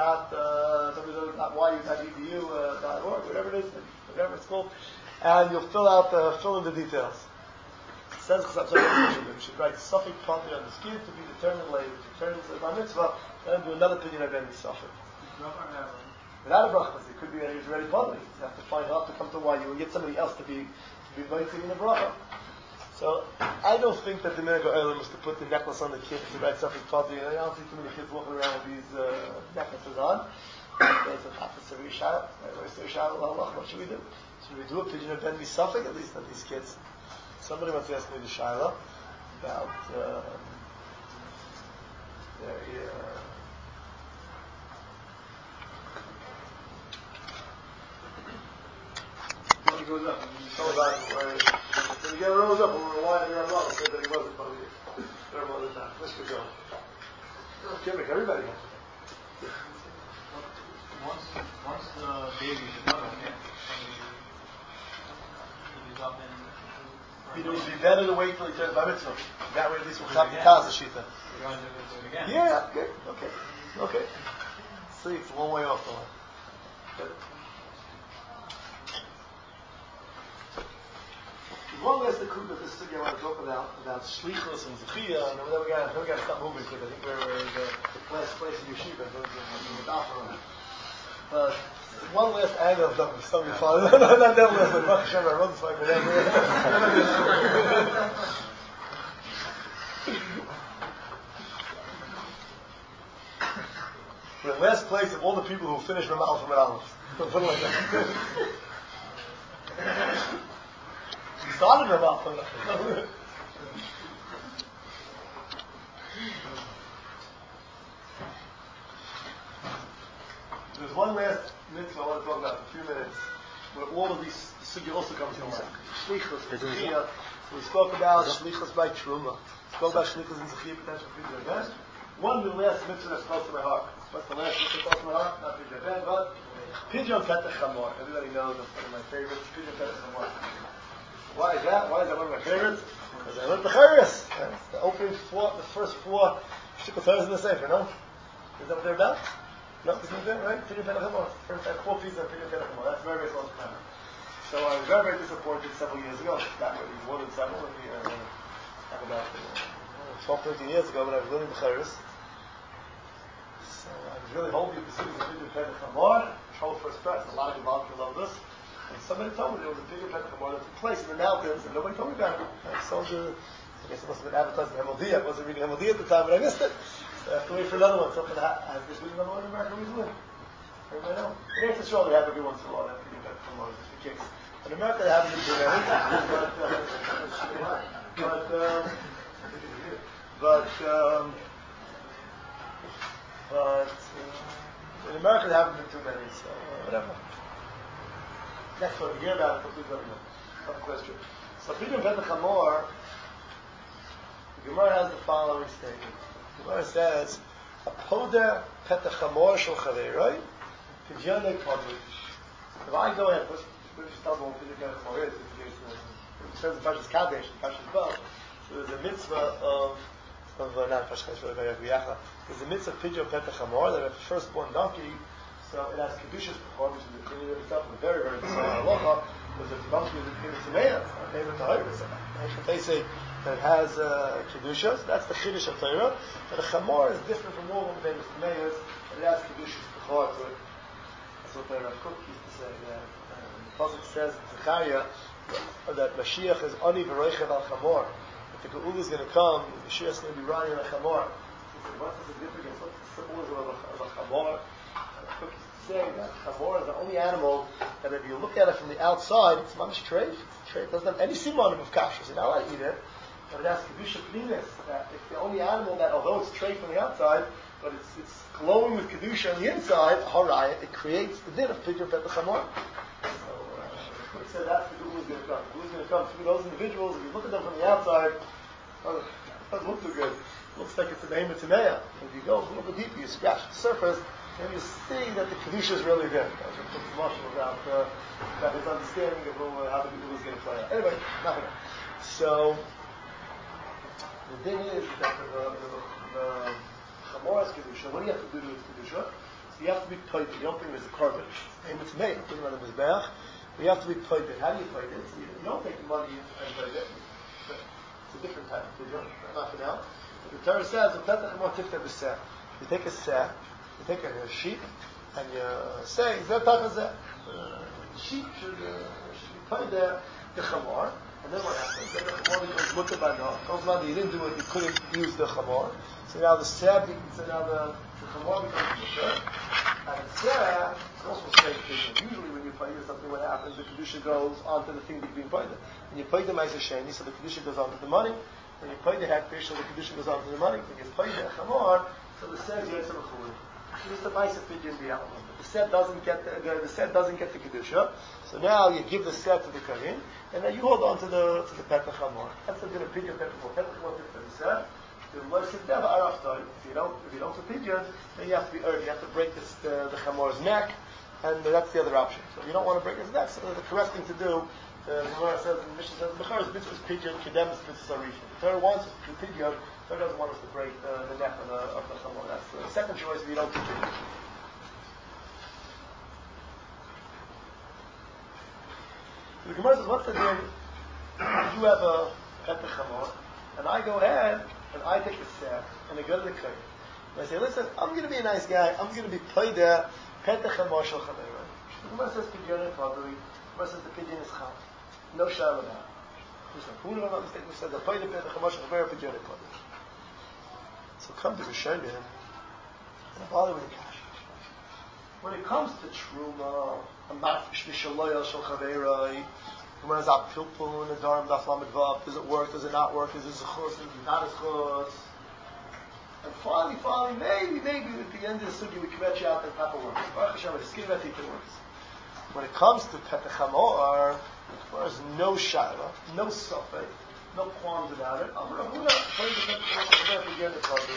www.yu.edu.org, whatever it is, whatever it's called, and you'll fill in the details. It says you should write Suffolk Padri on the skin to be determined later. To turn into the bar mitzvah, and do another pidyon again in Suffolk. Without a bracha, it could be that he's already Padri. You have to find out to come to YU and get somebody else to be waiting in the bracha. So I don't think that the minhag ha'olam is to put the necklace on the kids to write Suffolk Padri. I don't see too many kids walking around with these necklaces on. There's a very shallow. What should we do? Should we do a pidyon of Ben Suffolk at least on these kids? Somebody wants to ask me the Shiloh about when he goes up, when he rose up, we're winding around well, say that he wasn't Padri. There are other times. Let's go. Can't make everybody happy. Once the baby is developed, he's up in. It would be better to wait till he turns bar mitzvah. That way at least we'll have the Taz Shita. We're going to do it again. Yeah, okay. See, it's a long way off the line. But one last thing of this thing I want to talk about shlichus and zechiyah, and then we got to stop moving because I think we're in the last place in yeshiva. But one last angle of them, something fun. Not that last, but Baruch Hashem, I run this like whatever. We're the last place of all the people who finished Ramal from Aleph. Something like that. We started Ramal from Aleph. There's one last mitzvah I want to talk about in a few minutes, where all of these sugya also comes from shlichus and zechiyah. We spoke about shlichus by truma. We spoke about shlichus and zechiyah potential pidyon event. One of the last mitzvah that's close to my heart. What's the last mitzvah close to my heart? Not pidyon event, but pidyon petach chamor. Everybody knows that's one of my favorites. Pidyon petach chamor. Why is that? Why is that one of my favorites? Because I learned the Chayrus. The opening four, the first four shikul Torahs in the Sefer, no? Is that what they're about? No, isn't it there, right? Pidyon petach chamor. First, I have 4 pieces of pidyon petach chamor. That's very, very close to my heart. So I was very, very disappointed several years ago. That way, more than several. About 12, 13 years ago when I was learning the Chayrus. So I was really hoping to see the pidyon petach chamor. Control first press. A lot of Gevalkim love this. And somebody told me there was a pidyon petach chamor that took place in the mountains, and nobody told me about it. I guess it must have been advertised in Hamodia. I wasn't reading Hamodia at the time, but I missed it. So I have to wait for another one. So has this been another one in America recently? Everybody know? In Eretz Yisrael, they have every once in a while that pidyon petach chamor, just in case. In America, they haven't been doing but in America, there haven't been too many, so whatever. Next one, we hear about it, please let me know. Some question. So, pidyon petach chamor, the Gemara has the following statement. The Gemara says, "Apoda petach chamor shel chaveroi, pidyon padri." If I go ahead, let's just tell them what pidyon petach chamor is. It says in Parshas Kadesh, in Parshas Bo, so there's a mitzvah of not Parshas Kadesh, there's a mitzvah of pidyon petach chamor that if the firstborn donkey. So it has kedushas before, which is the opinion of itself, a very, very bizarre halacha. Because if the donkey is in Tzimea, it's not able to hire this. They say that it has kedushas. That's the chiddush of Torah. But a chamor is different from all of the famous Tzimeas, but it has kedushas before to it. So the Rav Kook used to say that the Pasuk says in Zechariah that Mashiach is Ani v'Roichev al Chamor. That the Geula is going to come, Mashiach is going to be riding on a Chamor. He said, what's the significance? What's the symbolism of a Chamor? Rav Kook used to say that Chamor is the only animal that if you look at it from the outside, it's mamish treif. It doesn't have any simanim of kashrus. You're not allowed to eat it, but it has kedusha pnimis. That it's the only animal that, although it's treif on the outside, but it's glowing with kedusha on the inside. Haraya, it creates the din of pidyon pet the chamor. So Kook said that's the Geula is going to come. The Geula is going to come through those individuals. If you look at them from the outside, it doesn't look too good. It looks like it's a name of Tameya. If you go a little bit deeper, you scratch the surface, and you see that the kedusha is really there. That's what Kook's mashal about his understanding of how the Geula is going to play out. Anyway, nothing. So the thing is that the Chamor's kedusha. What do you have to do to its kedusha? So you have to be played. You don't bring it as a carbon. And it's made. Bring it on the mizbeach. But you have to be played. How do you play it? So you don't take the money and play it. It's a different type of kedusha. Not for now. The Torah says, you take a seh, you take a sheep, and you say, the sheep should be played there, the chamor, and then what happens? Then the chamor becomes mutter by no. You didn't do it, you couldn't use the chamor. So now the chamor becomes mutter, and the seh is also a strange thing. Usually when you play something, what happens? The kedusha goes onto the thing that's being played. When you play the ma'aser sheni, so the kedusha goes onto the money. When you play the hektish, so the kedusha goes onto the money. When you play the chamor, so the seh is yetzer b'chuli. Just the ma'aser pidyon b'yalma. The seh doesn't get the kedusha. So now you give the seh to the kohen, and then you hold on to the petach chamor. That's the din of pidyon petach chamor. Petach chamor to the seh. If you don't do pidyon, then you have to be earned. You have to break the chamor's neck, and that's the other option. So if you don't want to break his neck, so the correct thing to do. The Gemara says, the Mishnah says, Bechar is mitzvah's pidyon, kedem is mitzvah's arishon. The Torah wants us to do pidyon, the Torah doesn't want us to break the neck of the chamor. That's the second choice if you don't do pidyon. So the Gemara says, what's the din? You have a petach chamor, and I go ahead, and I take the seh, and I go to the kohen. And I say, listen, I'm going to be a nice guy, I'm going to be played there, petach chamor shel chaveira. The Gemara says, pidyon and padri. The Gemara says, the pidyon is chal. No shayla about it. Who do I not mistake? Who says the payne pet the chamash chaver pidyon kodesh? So come to the Rishonim and bother with the cash. When it comes to truma, a mafresh mishaloyal shel chaveroi, Gemara is up pilpul and a darim daf lamed vav. Does it work? Does it not work? Is it zechus? Is it not zechus? And finally, maybe at the end of the sugi we can bet you out that Papa works. Baruch Hashem, the skin of it works. When it comes to petach chamor, there is no shayla, no suffix, no qualms about it. I'm going to play the petach chamor again.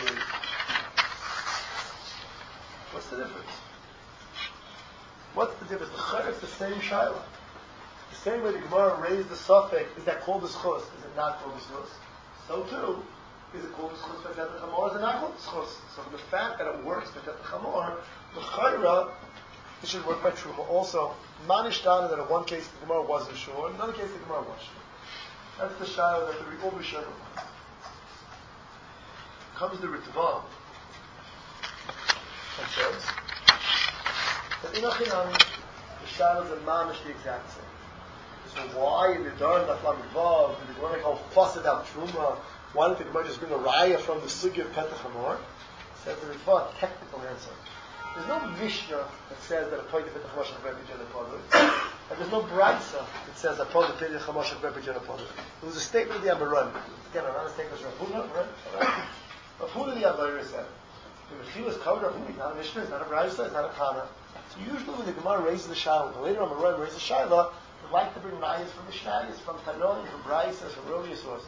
What's the difference? What's the difference? The chayla is the same shayla. The same way the Gemara raised the suffix, is that called the schus? Is it not called the schus? So too, is it called the schus for petach chamor? Is it not called the schus? So the fact that it works for petach chamor, the chayla, it should work by truma. Also, manishtana that in one case the Gemara wasn't sure, in another case the Gemara was sure. That's the shayla that the Rebbe Shlomo wants. Comes the Ritva and says that in Achinami the shaylas and manish the exact same. So why in the Darim Daf Lamed Vav did the Gemara make all fuss about truma? Why didn't the Gemara just bring a raya from the sugi of petach chamor? Says the Ritva, a technical answer. There's no Mishnah that says that a point of petach chamor shel chaver pidyon kodesh, and there's no brayso that says a point of petach chamor shel chaver pidyon kodesh. It was a statement of the Amoraim. Again, another statement of Rav Huna, right? Rav Huna the Amoraim said, if he was covered, Rav Huna, it's not a Mishnah, it's not a brayso, it's not a Tana. So usually when the Gemara raises the shayla, the later Amoraim raises the shayla, they like to bring rayas from Mishnayos, from Tanoim, from braysos, from Rovi sources.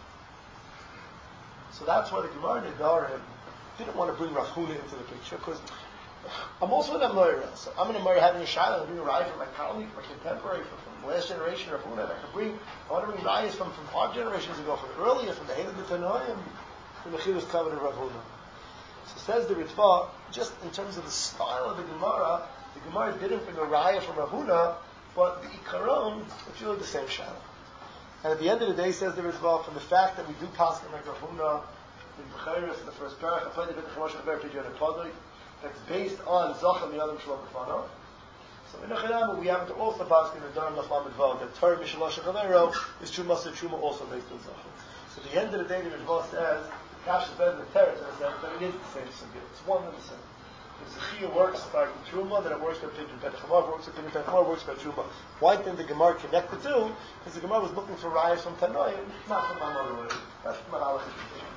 So that's why the Gemara Nedarim didn't want to bring Rav Huna into the picture, because I'm also an Amoira, so I'm an Amoira having a shayla, I'm bringing a raya from my colleague, my contemporary, from last generation of Huna. I want to bring rayas from 5 generations ago, from earlier, from the Heilig Tanoim, from the Chilus Kavod of Rav Huna. So says the Ritva, just in terms of the style of the Gemara didn't bring a raya from Rav Huna, but the Ikaron, it's really the same shayla. And at the end of the day, says the Ritva, from the fact that we do pass like Rav Huna, in Bechayris, in the first parak, I played the Beit HaChamosh Chaver Pidyon Podoi, that's based on Zachem Yadam Shalom Kfano. So in Achanama, we happen to also pass in the Dharm Lachlamid Vav that Torah Mishalosh Chavero is Truma Truma also based on Zachar. So at the end of the day, the Ritva says Kash is better than Teretz in a sense, but it is the same sugya. It's one and the same. If Zechiyah works by Truma, then it works by Pidyon Petachamar, works by Pidyon Petachamar, works by Truma. Why didn't the Gemara connect the two? Because the Gemara was looking for Rayas from Tanoim, not from Mamaroi. That's from an Alach.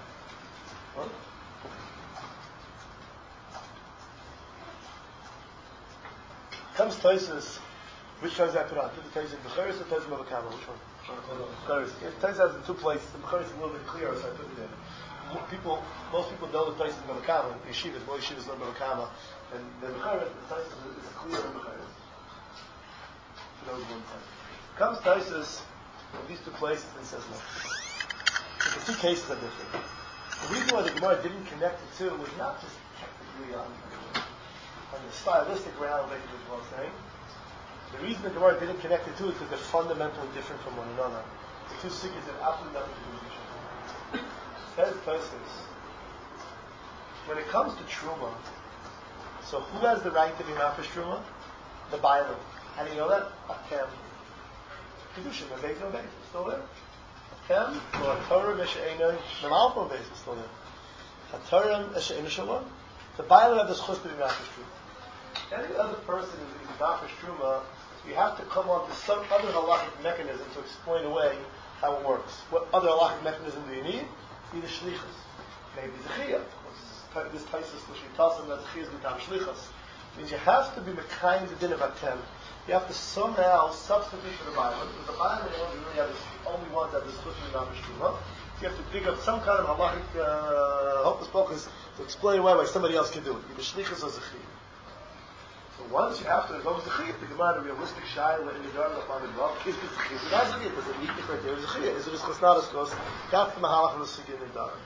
Comes Tosis. Which Tosis I put on? Put the Tosis in Becharis or Tosis in Mavakama? Which one? Becharis. Tosis has in two places. The Becharis is a little bit clearer, so I put it in. Most people know the Tosis in Mavakama. The Yeshivas, most Yeshivas know Mavakama. And the Becharis, the Tosis is clear in Becharis. For those one time. Comes Tosis in these two places and says, look. The two cases are different. The reason why the Gemara didn't connect the two was not just technically on the stylistic ground, like it was saying. The reason the Gemara didn't connect the two is because they're fundamentally different from one another. The two sikkahs have absolutely nothing to do with each other. Says Tosis, when it comes to Truma, so who has the right to be Mafish Truma? The Bailam. How do you know that? Atem. Kedushin, a Beis, no Beis, still there? Atem, or a Torah, Meshe'enoi, the Malchon Beis is still there. A Torah, Meshe'enoi Shalom. The Bailam have the schus to be Mafish Truma. Any other person who is Mafish Truma, you have to come up with some other halachic mechanism to explain away how it works. What other halachic mechanism do you need? Either shlichus, maybe zechiyah. This Taisus which we tell them that zechiyah is b'tam shlichus. Means you have to be mekayim the din of atem. You have to somehow substitute for the Bible. Because the Bible really have this, only ones that have this chutz Mafish Truma. You have to dig up some kind of halachic hocus pocus to explain away why somebody else can do it. Either shlichus or zechiyah. So once you have to invoke Zechiyah, the Gemara, a realistic shayla in the Dharm of Lamed Vav, is the Zechiyah. So that's it. Does it meet the criteria of Zechiyah? Is it a schos, not a schos? That's the Mahalach of the Sugya in the Dharm.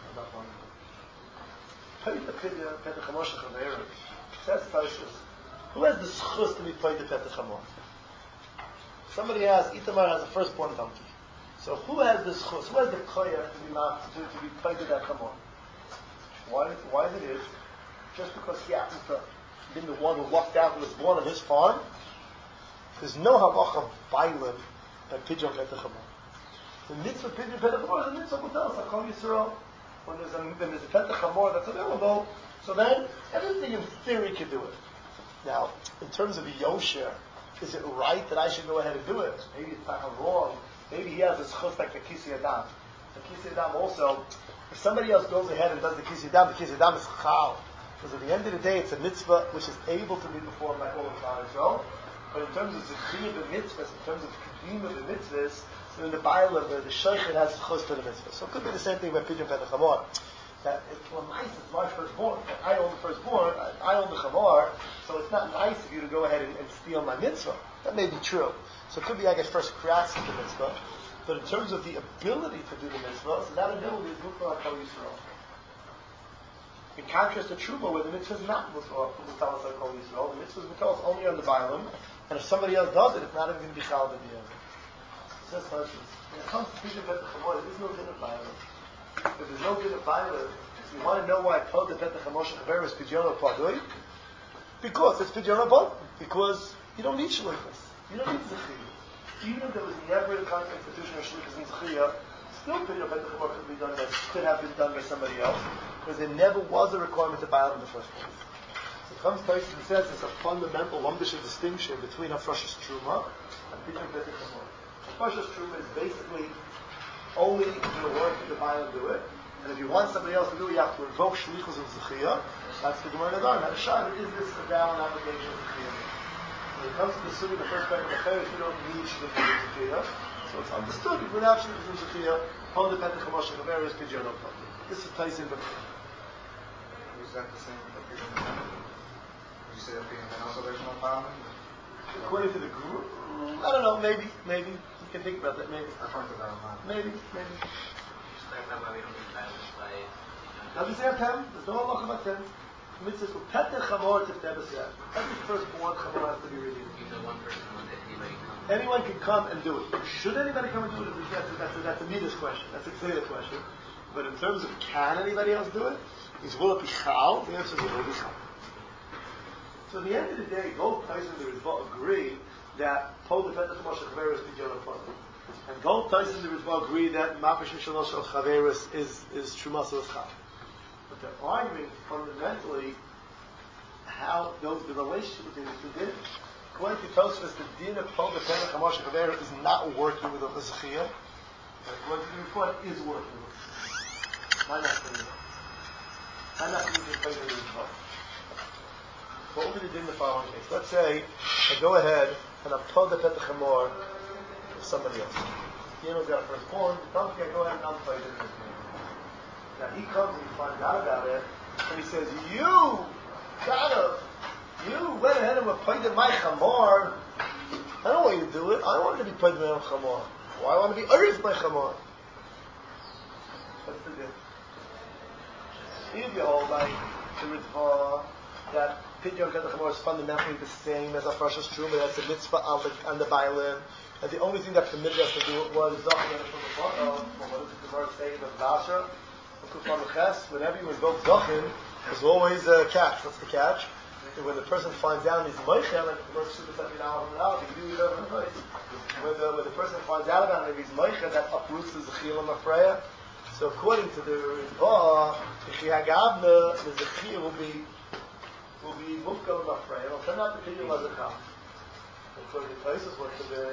Says Tosis, who has the schos to be played the Petachamor? Somebody has, Itamar has a firstborn donkey. So who has the schos? Who has the koyach to be played the Petachamor? Why is it is? Just because he happens to been the one who walked out and was born on his farm, there's no halacha bailim by Pidyon Petachamor. The mitzvah Pidyon Petachamor is a mitzvah B'tel Sakol Yisrael. When there's a Petachamor that's available, so then everything in theory can do it. Now, in terms of a Yosher, is it right that I should go ahead and do it? Maybe it's not wrong. Maybe he has a schus like the Kisi Adam. The Kisi Adam also, if somebody else goes ahead and does the Kisi Adam is chal. Because at the end of the day, it's a mitzvah which is able to be performed by all of Israel. But in terms of zechiyah of the mitzvahs, in terms of kedim of the mitzvahs, so in the Bible, the shaykhid has chus to the mitzvah. So it could be the same thing by Pidyon Petachamor. That it's nice, it's my firstborn. I own the firstborn, I own the chamor, so it's not nice of you to go ahead and steal my mitzvah. That may be true. So it could be I get first cracks at the mitzvah. But in terms of the ability to do the mitzvah, so that ability is Mukha Kol Yisrael. In contrast to Truma, where the mitzvah is not Mukha Kol Yisrael, the mitzvah is Mukha only on the Bailam, and if somebody else does it, it's not even going to be Chal B'diyah. Says Tosis, when it comes to Pidyon Petachamor, there is no din of Bailam. If there's no din of Bailam, you want to know why I told the Petachamor Shechaver is Pidyon Padui? Because it's Pidyon Padui. Because you don't need Shlichus. You don't need Zechiyah. Even if there was never a constitution of Shlichus and Zechiyah, still Pidyon Petachamor could have been done by somebody else, because there never was a requirement to Bailam in the first place. So it comes Tosis and says there's a fundamental Lamdisha distinction between Hafrashas Truma and Pidyon Petachamor. Hafrashas Truma is basically only going to work if the Bailam do it, and if you want somebody else to do it, you have to invoke Shlichus and Zechiyah. That's the Gemara Nadar. Now the Shah is this a valid application of Zechiyah? When it comes to the Sunnah, the first part of the Chayr, you don't need Shlichus and Zechiyah. So it's understood that without Shlichus and Zechiyah, hold the Petachamor Shechaver is Pidyon Padui. This is Tyson B'Chayr. Is that the same with the Pidyon Padui? Would you say that Pidyon Padui also there's no Bailam? According to the guru, I don't know, maybe. You can think about that, maybe. According to that, Maybe. Does it say Atem? There's no halacha about Atem. The mitzvah is Petachamor Tifteves Yad. Every firstborn chamor has to be redeemed. Anyone can come and do it. Should anybody come and do it? That's a Midas question. That's a clear question. But in terms of can anybody else do it? Will it be chal? The answer is it will be chal. So at the end of the day, both Tyson and the Rizvah agree that Pol the Petach Moshe Chaveris Pidyon Apana. And both Tyson and the Rizvah agree that Mafish Mishalosh Al Chaveris is Shumas Al Chav. But they're arguing fundamentally how the relationship between the two din. According to Tosfos, the din of Pol the Petach Moshe Chaveris is not working with a Zechiyah. And according to the Rizvah, it is working with it. Why not? Why not use the Pol the Rizvah? What would we do in the following case? Let's say I go ahead and I'm told the Petach Hamor of somebody else. You know, got a firstborn, he tells me I go ahead and I'm playing it. Now he comes and he finds out about it, and he says, you went ahead and were playing my Hamor. I don't want you to do it. I wanted to be playing my Hamor. Well, I want to be Eretz my Hamor. What's the difference? If you hold like the Ritva, that Pidyon Petach Hamor is fundamentally the same as a Parshas Truma. That's a mitzvah on the Bailim. And the only thing that permitted us to do it was Zachin from the Bottom. What does the Gemara say in the Vasha? Whenever you invoke Zachin, there's always a catch. What's the catch? When the person finds out he's Moichel, like the Gemara says, when the person finds out about him, he's Moichel, that uproots the Zechil and Mafreya. So according to the Rizvah, if he Hagabna, the Zechil will be Mufka Mafreya. It'll turn out to be Pidyon Lazakam. According to Tosfos, what to the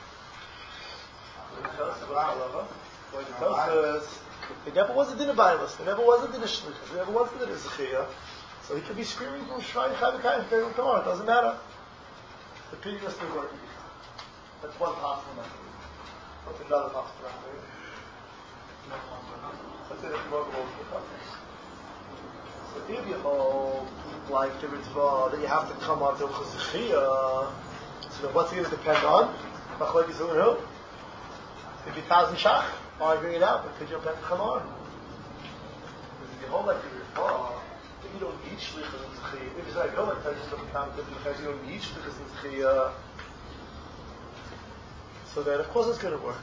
Tosfos, it never was a din of Bailas, it never was a din of Shlichus, it never was a din of Zechiyah. So he could be screaming from Shrine Chavakayim if they don't come on, it doesn't matter. The Pidyon is still working. That's one possible method. What's another possible method? Let's say that's more of a multiple. So if you hold like the Ritva that you have to come on to Zechiyah, so what's it going to depend on? Machlokes who? Maybe 1,000 shach, arguing it out, but could you have come on? Because if you hold like the Ritva, then you don't need shlichus and zechiyah. If you say, I go like that, you don't need shlichus and zechiyah. So then, of course, it's going to work.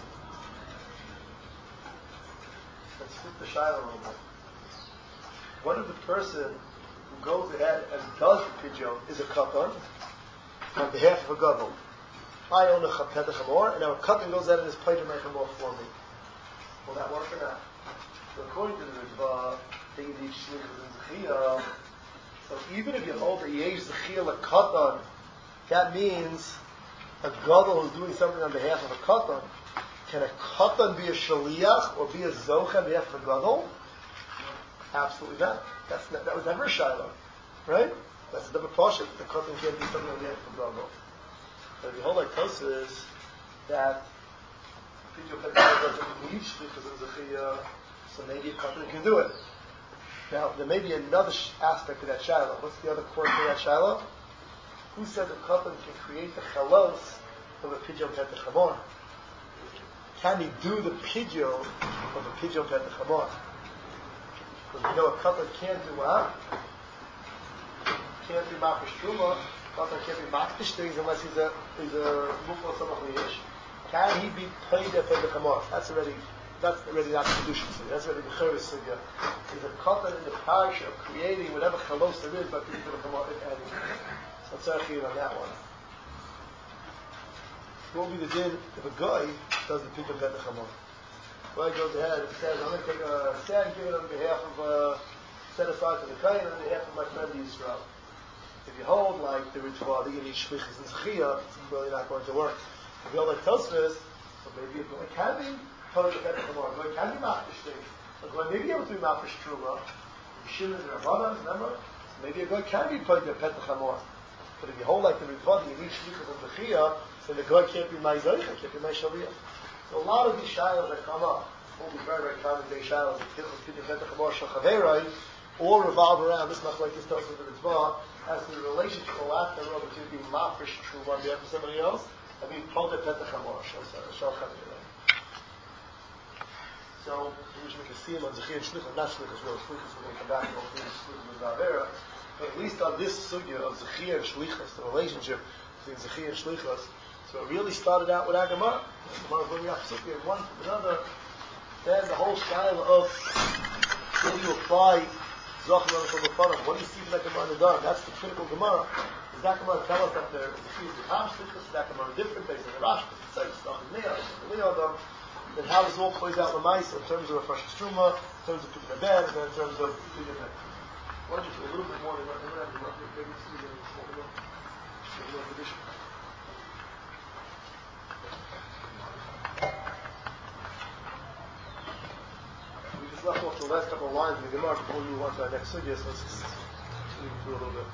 Let's flip the shayla a little bit. What if the person who goes ahead and does the pidyon is a katan on behalf of a gadol? I own a Petach Hamor, and now a katan goes ahead and is paid to make Hamor for me. Will that work or not? So according to the Ritva, they need shlichus and zechiyah. So even if you hold that yesh zechiyah a katan, that means a gadol who's doing something on behalf of a katan. Can a katan be a shaliach or be a zocha on behalf of a gadol? Absolutely not. That was never a shiloh, right? That's a double portion. The katan can't do something on behalf of a gadol. But if you hold like Tosfos that Pidyon Petach Hamor doesn't need shlichus and zechiyah, so maybe a katan can do it. Now there may be another aspect of that shiloh. What's the other quirk of that shiloh? Who said the katan can create the chalos of a Pidyon Petach Hamor? Can he do the pidyon of a Pidyon Petach Hamor? Because we know a katan can't do what? Can't be mafish truma. Katan can't be mafish things unless he's a mufal samach liyish. Can he be paid at Petach Hamor? That's already not kedusha. That's already the chayvus sugya. Is a katan in the parish of creating whatever chalos there is by Petach Hamor, if any. So let's argue on that one. What will be the din if a guy does the Pidyon Petach Hamor? The guy goes ahead and says, I'm going to take a stand, give it on behalf of, set aside for the Kayin on behalf of my friend Yisrael. If you hold like the Ritva, that you need shlichus and zechiyah, it's really not going to work. If you hold like Tosfos, so maybe a guy can be Pidyon Petach Hamor, a guy can be mafish things, a guy may be able to be mafish truma, Shimon and Rabbanan, remember? So maybe a guy can be Pidyon Petach Hamor. But if you hold like the Ritva, you need shlichus and zechiyah, then the guy can't be my zoicha, can't be my shaliyah. So a lot of these shilas that come up will be very, very common day shilas that Pidyon Petach Hamor Shachaverai all revolve around this machlokes Tosfos and Ritva as to the relationship or lack thereof between being mafish true on behalf of somebody else and being Pidyon Petach Hamor Shachaverai. So we should make a siyum on zechiyah and shlichus, not shlichus, really shlichus we're going to come back and hopefully shlichus with Zavera. But at least on this sugya of zechiyah and shlichus, the relationship between zechiyah and shlichus. So it really started out with Agamar. Gemara bringing up Sukya one from another. Then the whole style of when you apply What do you see from that Gemara in the Dark? That's the critical Gemara. Does that Gemara tell us that there is a few Ham Shlichus? Is that Gemara different? Based on the Rashi, it says stuff in Leah, then how this all plays out in the mice in terms of a fresh struma, in terms of keeping a bed, and then in terms of feeding a bed. Why don't you do a little bit more than what maybe see the tradition. We just left off the last couple of lines in the Gemara before we move on to our next sugya, so let's just move through a little bit.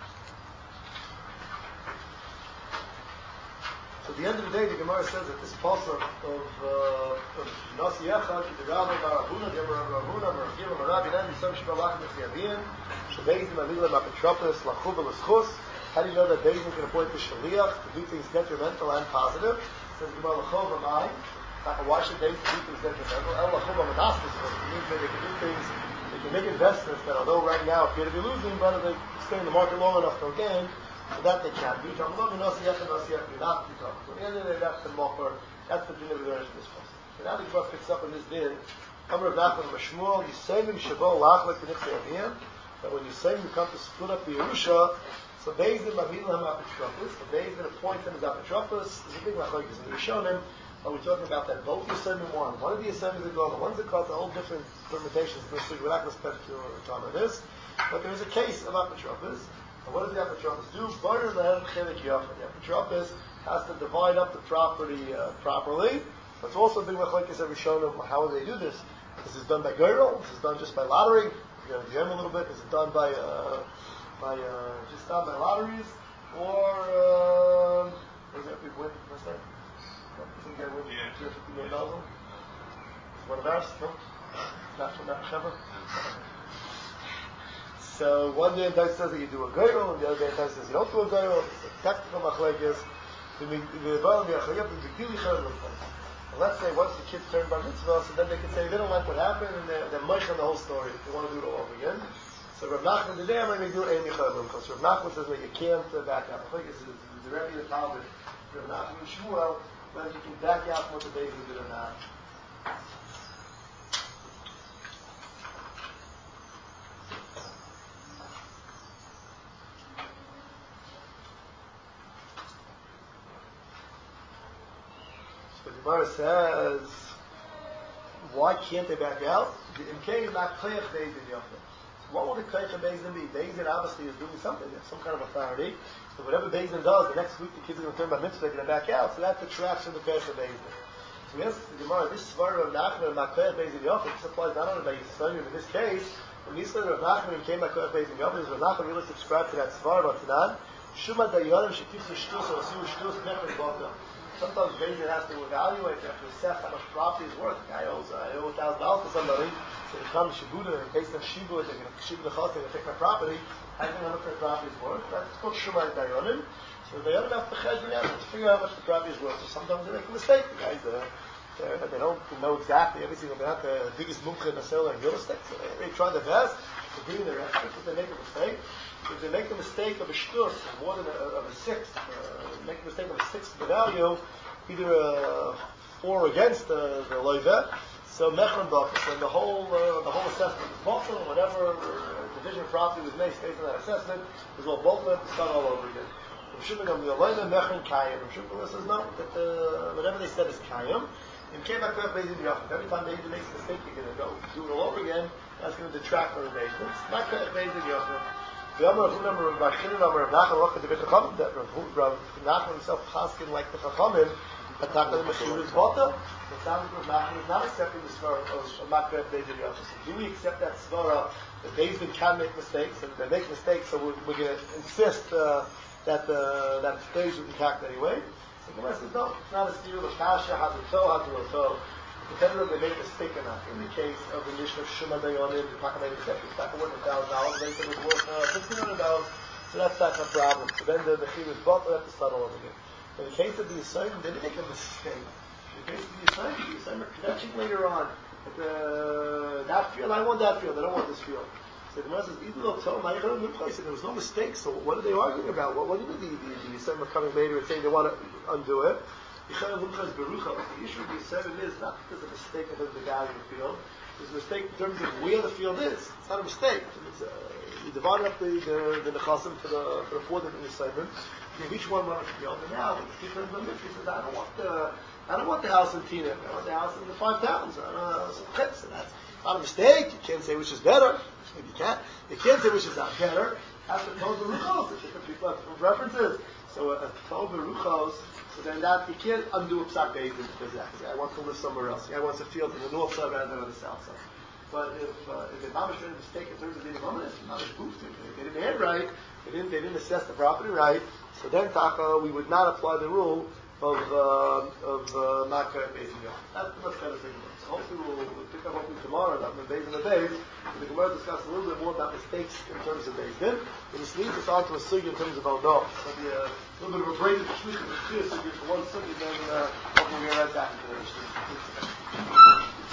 So at the end of the day, the Gemara says that this pasuk of Nasi Echad, the Rabbi Barabuna, the Rabbi Gimel, Rabbi Nan, Yisrael Shbalach Mitziyadin, Shabezim Avigla Mapetropos, Lachuv L'Schus. How do you know that Bezim can appoint the Shaliach to do things detrimental and positive? Says the Gemara Lachuv Amai. Why should Bezim do things detrimental? El Lachuv Amanastis. It means that they can do things, they can make investments that although right now appear to be losing, but if they stay in the market long enough to gain, so that they can't do. So at the end of the day, that's the mocker, that's the din of the Gersh in this person. So now the Gemara picks up in this din, Amar of Nachman Mashmuel, Yisayim Shabo Lachlek B'Nitzei Aviyam, that when Yisayim come to split up the Yerusha, so Bezdin Mavil Ham Apotropos, the Bezdin appoints them as Apotropos, there's a big machlokes in the Rishonim, we're talking about that both Yisayim one of the Yisayim is a Gol, one's a Kol, all different permutations, we're not going to spend too much time on this, but there is a case of Apotropos. And what does the Apotropos do? The Apotropos has to divide up the property properly. That's also a big machlokes every Rishonim. How do they do this? This is done by Geirel. This is done just by lottery. You're going to jam a little bit. Is it done by just done by lotteries, or is it big win? What's that? Some guy win $250 million. One of ours? No, not from that Chevra. So one day Tais says that you do a Geirel, and the other day Tais says you don't do a Geirel. It's a technical machlokes. Let's say once the kids turn bar mitzvah, so then they can say they don't like what happened, and they're moiching the whole story. They want to do it all over again. So Rav Nachman today, I'm going to do Ein Yichayim. Because Rav Nachman says that you can't back out. I think it's the Rebbe, the Talmud, Rav Nachman and Shmuel, whether you can back out what the baby did or not. So the Gemara says, why can't they back out? What will the Koyach of Bezdin be? Bezdin obviously is doing something. There's some kind of authority. So whatever Bezdin does, the next week the kids are going to turn by mitzvah, they're going to back out. So that detracts from the Koyach of Bezdin. So we ask the Gemara, this Svarah of Nachman and Koyach Bezdin Yochid, this applies not only by Yisrael, in this case, when Yisrael of Nachman came by Koyach Bezdin Yochid, Rav Nachman really subscribed to that Svarah of Tanan. Shuma Dayanim Shekifsu Shtus or Asu Shtus Mechad Bota. Sometimes Bezdin has to evaluate, they have to assess how much property is worth. The guy owes $1,000 to somebody. So they come to Shibuda, and based on Shibu, they're going to Shibu the Chot, they're going to take my property. How do you know how much my property is worth? That's called Shumai Dayanim. So the Dayanim have to cheshbon out to figure out how much the property is worth. So sometimes they make a mistake. The guys, they don't know exactly everything. They're not the biggest mumcha in the sale in real estate. So they try their best to bring in their experts, but they make a mistake. If they make a mistake of a shtus, more than a sixth, make a mistake of a sixth of the value, either for or against the loivet, so mechron bakas, and the whole assessment is bottled, and whatever division of property was made based on that assessment is all bottled, it's done all over again. Mechron kayim. Says no, that whatever they said is kayim. Every time Bezdin makes a mistake, you're going to go do it all over again. That's going to detract from the Bezdin. It's not Bezdin Yochid. The Amar of Rav Nachman, Amar of Nachman, look at the Chachamim, that Rav Nachman himself chaskin like the Chachamim, attack the Mechir is Bota. It sounds like Rav Nachman is not accepting the Svara of Makref Bezdin Yochid. So do we accept that Svara that Bezdin can make mistakes, and they make mistakes, so we're going to insist that Bezdin is intact anyway? So the Gemara says, no, it's not a steer of Kasha, Hazuto, Hazuto. It depends on if they make a mistake or not. In the case of the Mishnah of Shuma Dayanim, the Taka made a mistake. It's not worth $1,000. They said it was worth $1,500. So that's not a problem. So then the Chiyuv is bought, they have to start all over again. In the case of the Yisayim, they didn't make a mistake. In the case of the Yisayim are catching later on. That field, I want that field. I don't want this field. So the Gemara says, there was no mistake. So what are they arguing about? What do the Yisayim are coming later and saying they want to undo it? The issue of the Yisayim is not because of a mistake because of the value of the field. There's a mistake in terms of where the field is. It's not a mistake. You divided up the nechasim for the 4 different assignments. You give each one a field, and now when the people in the mitzvah says, I don't want the house in Tina. I want the house in the 5 towns. So that's not a mistake. You can't say which is better. You can't say which is not better. That's the Tov Beruchos. Different people have different preferences. So a Tov Beruchos, so then that you can't undo a psak beis din because that. I want to live somewhere else. I want a field in the north side rather than on the south side. But if the mamish made a mistake in terms of being mamish, mamish goofed it. They didn't hand right. They didn't assess the property right. So then taka we would not apply the rule of Makkah and Beis Yom. That's much better thing. So hopefully we'll pick up tomorrow about the Beis and the Beis. The Gemara discuss a little bit more about mistakes in terms of Beis Din. And this leads us on to a sugi in terms of Aldo. So it'll be a little bit of a break in the shlichus of the sugi for one sugi, then hopefully we'll get right back into the shlichus.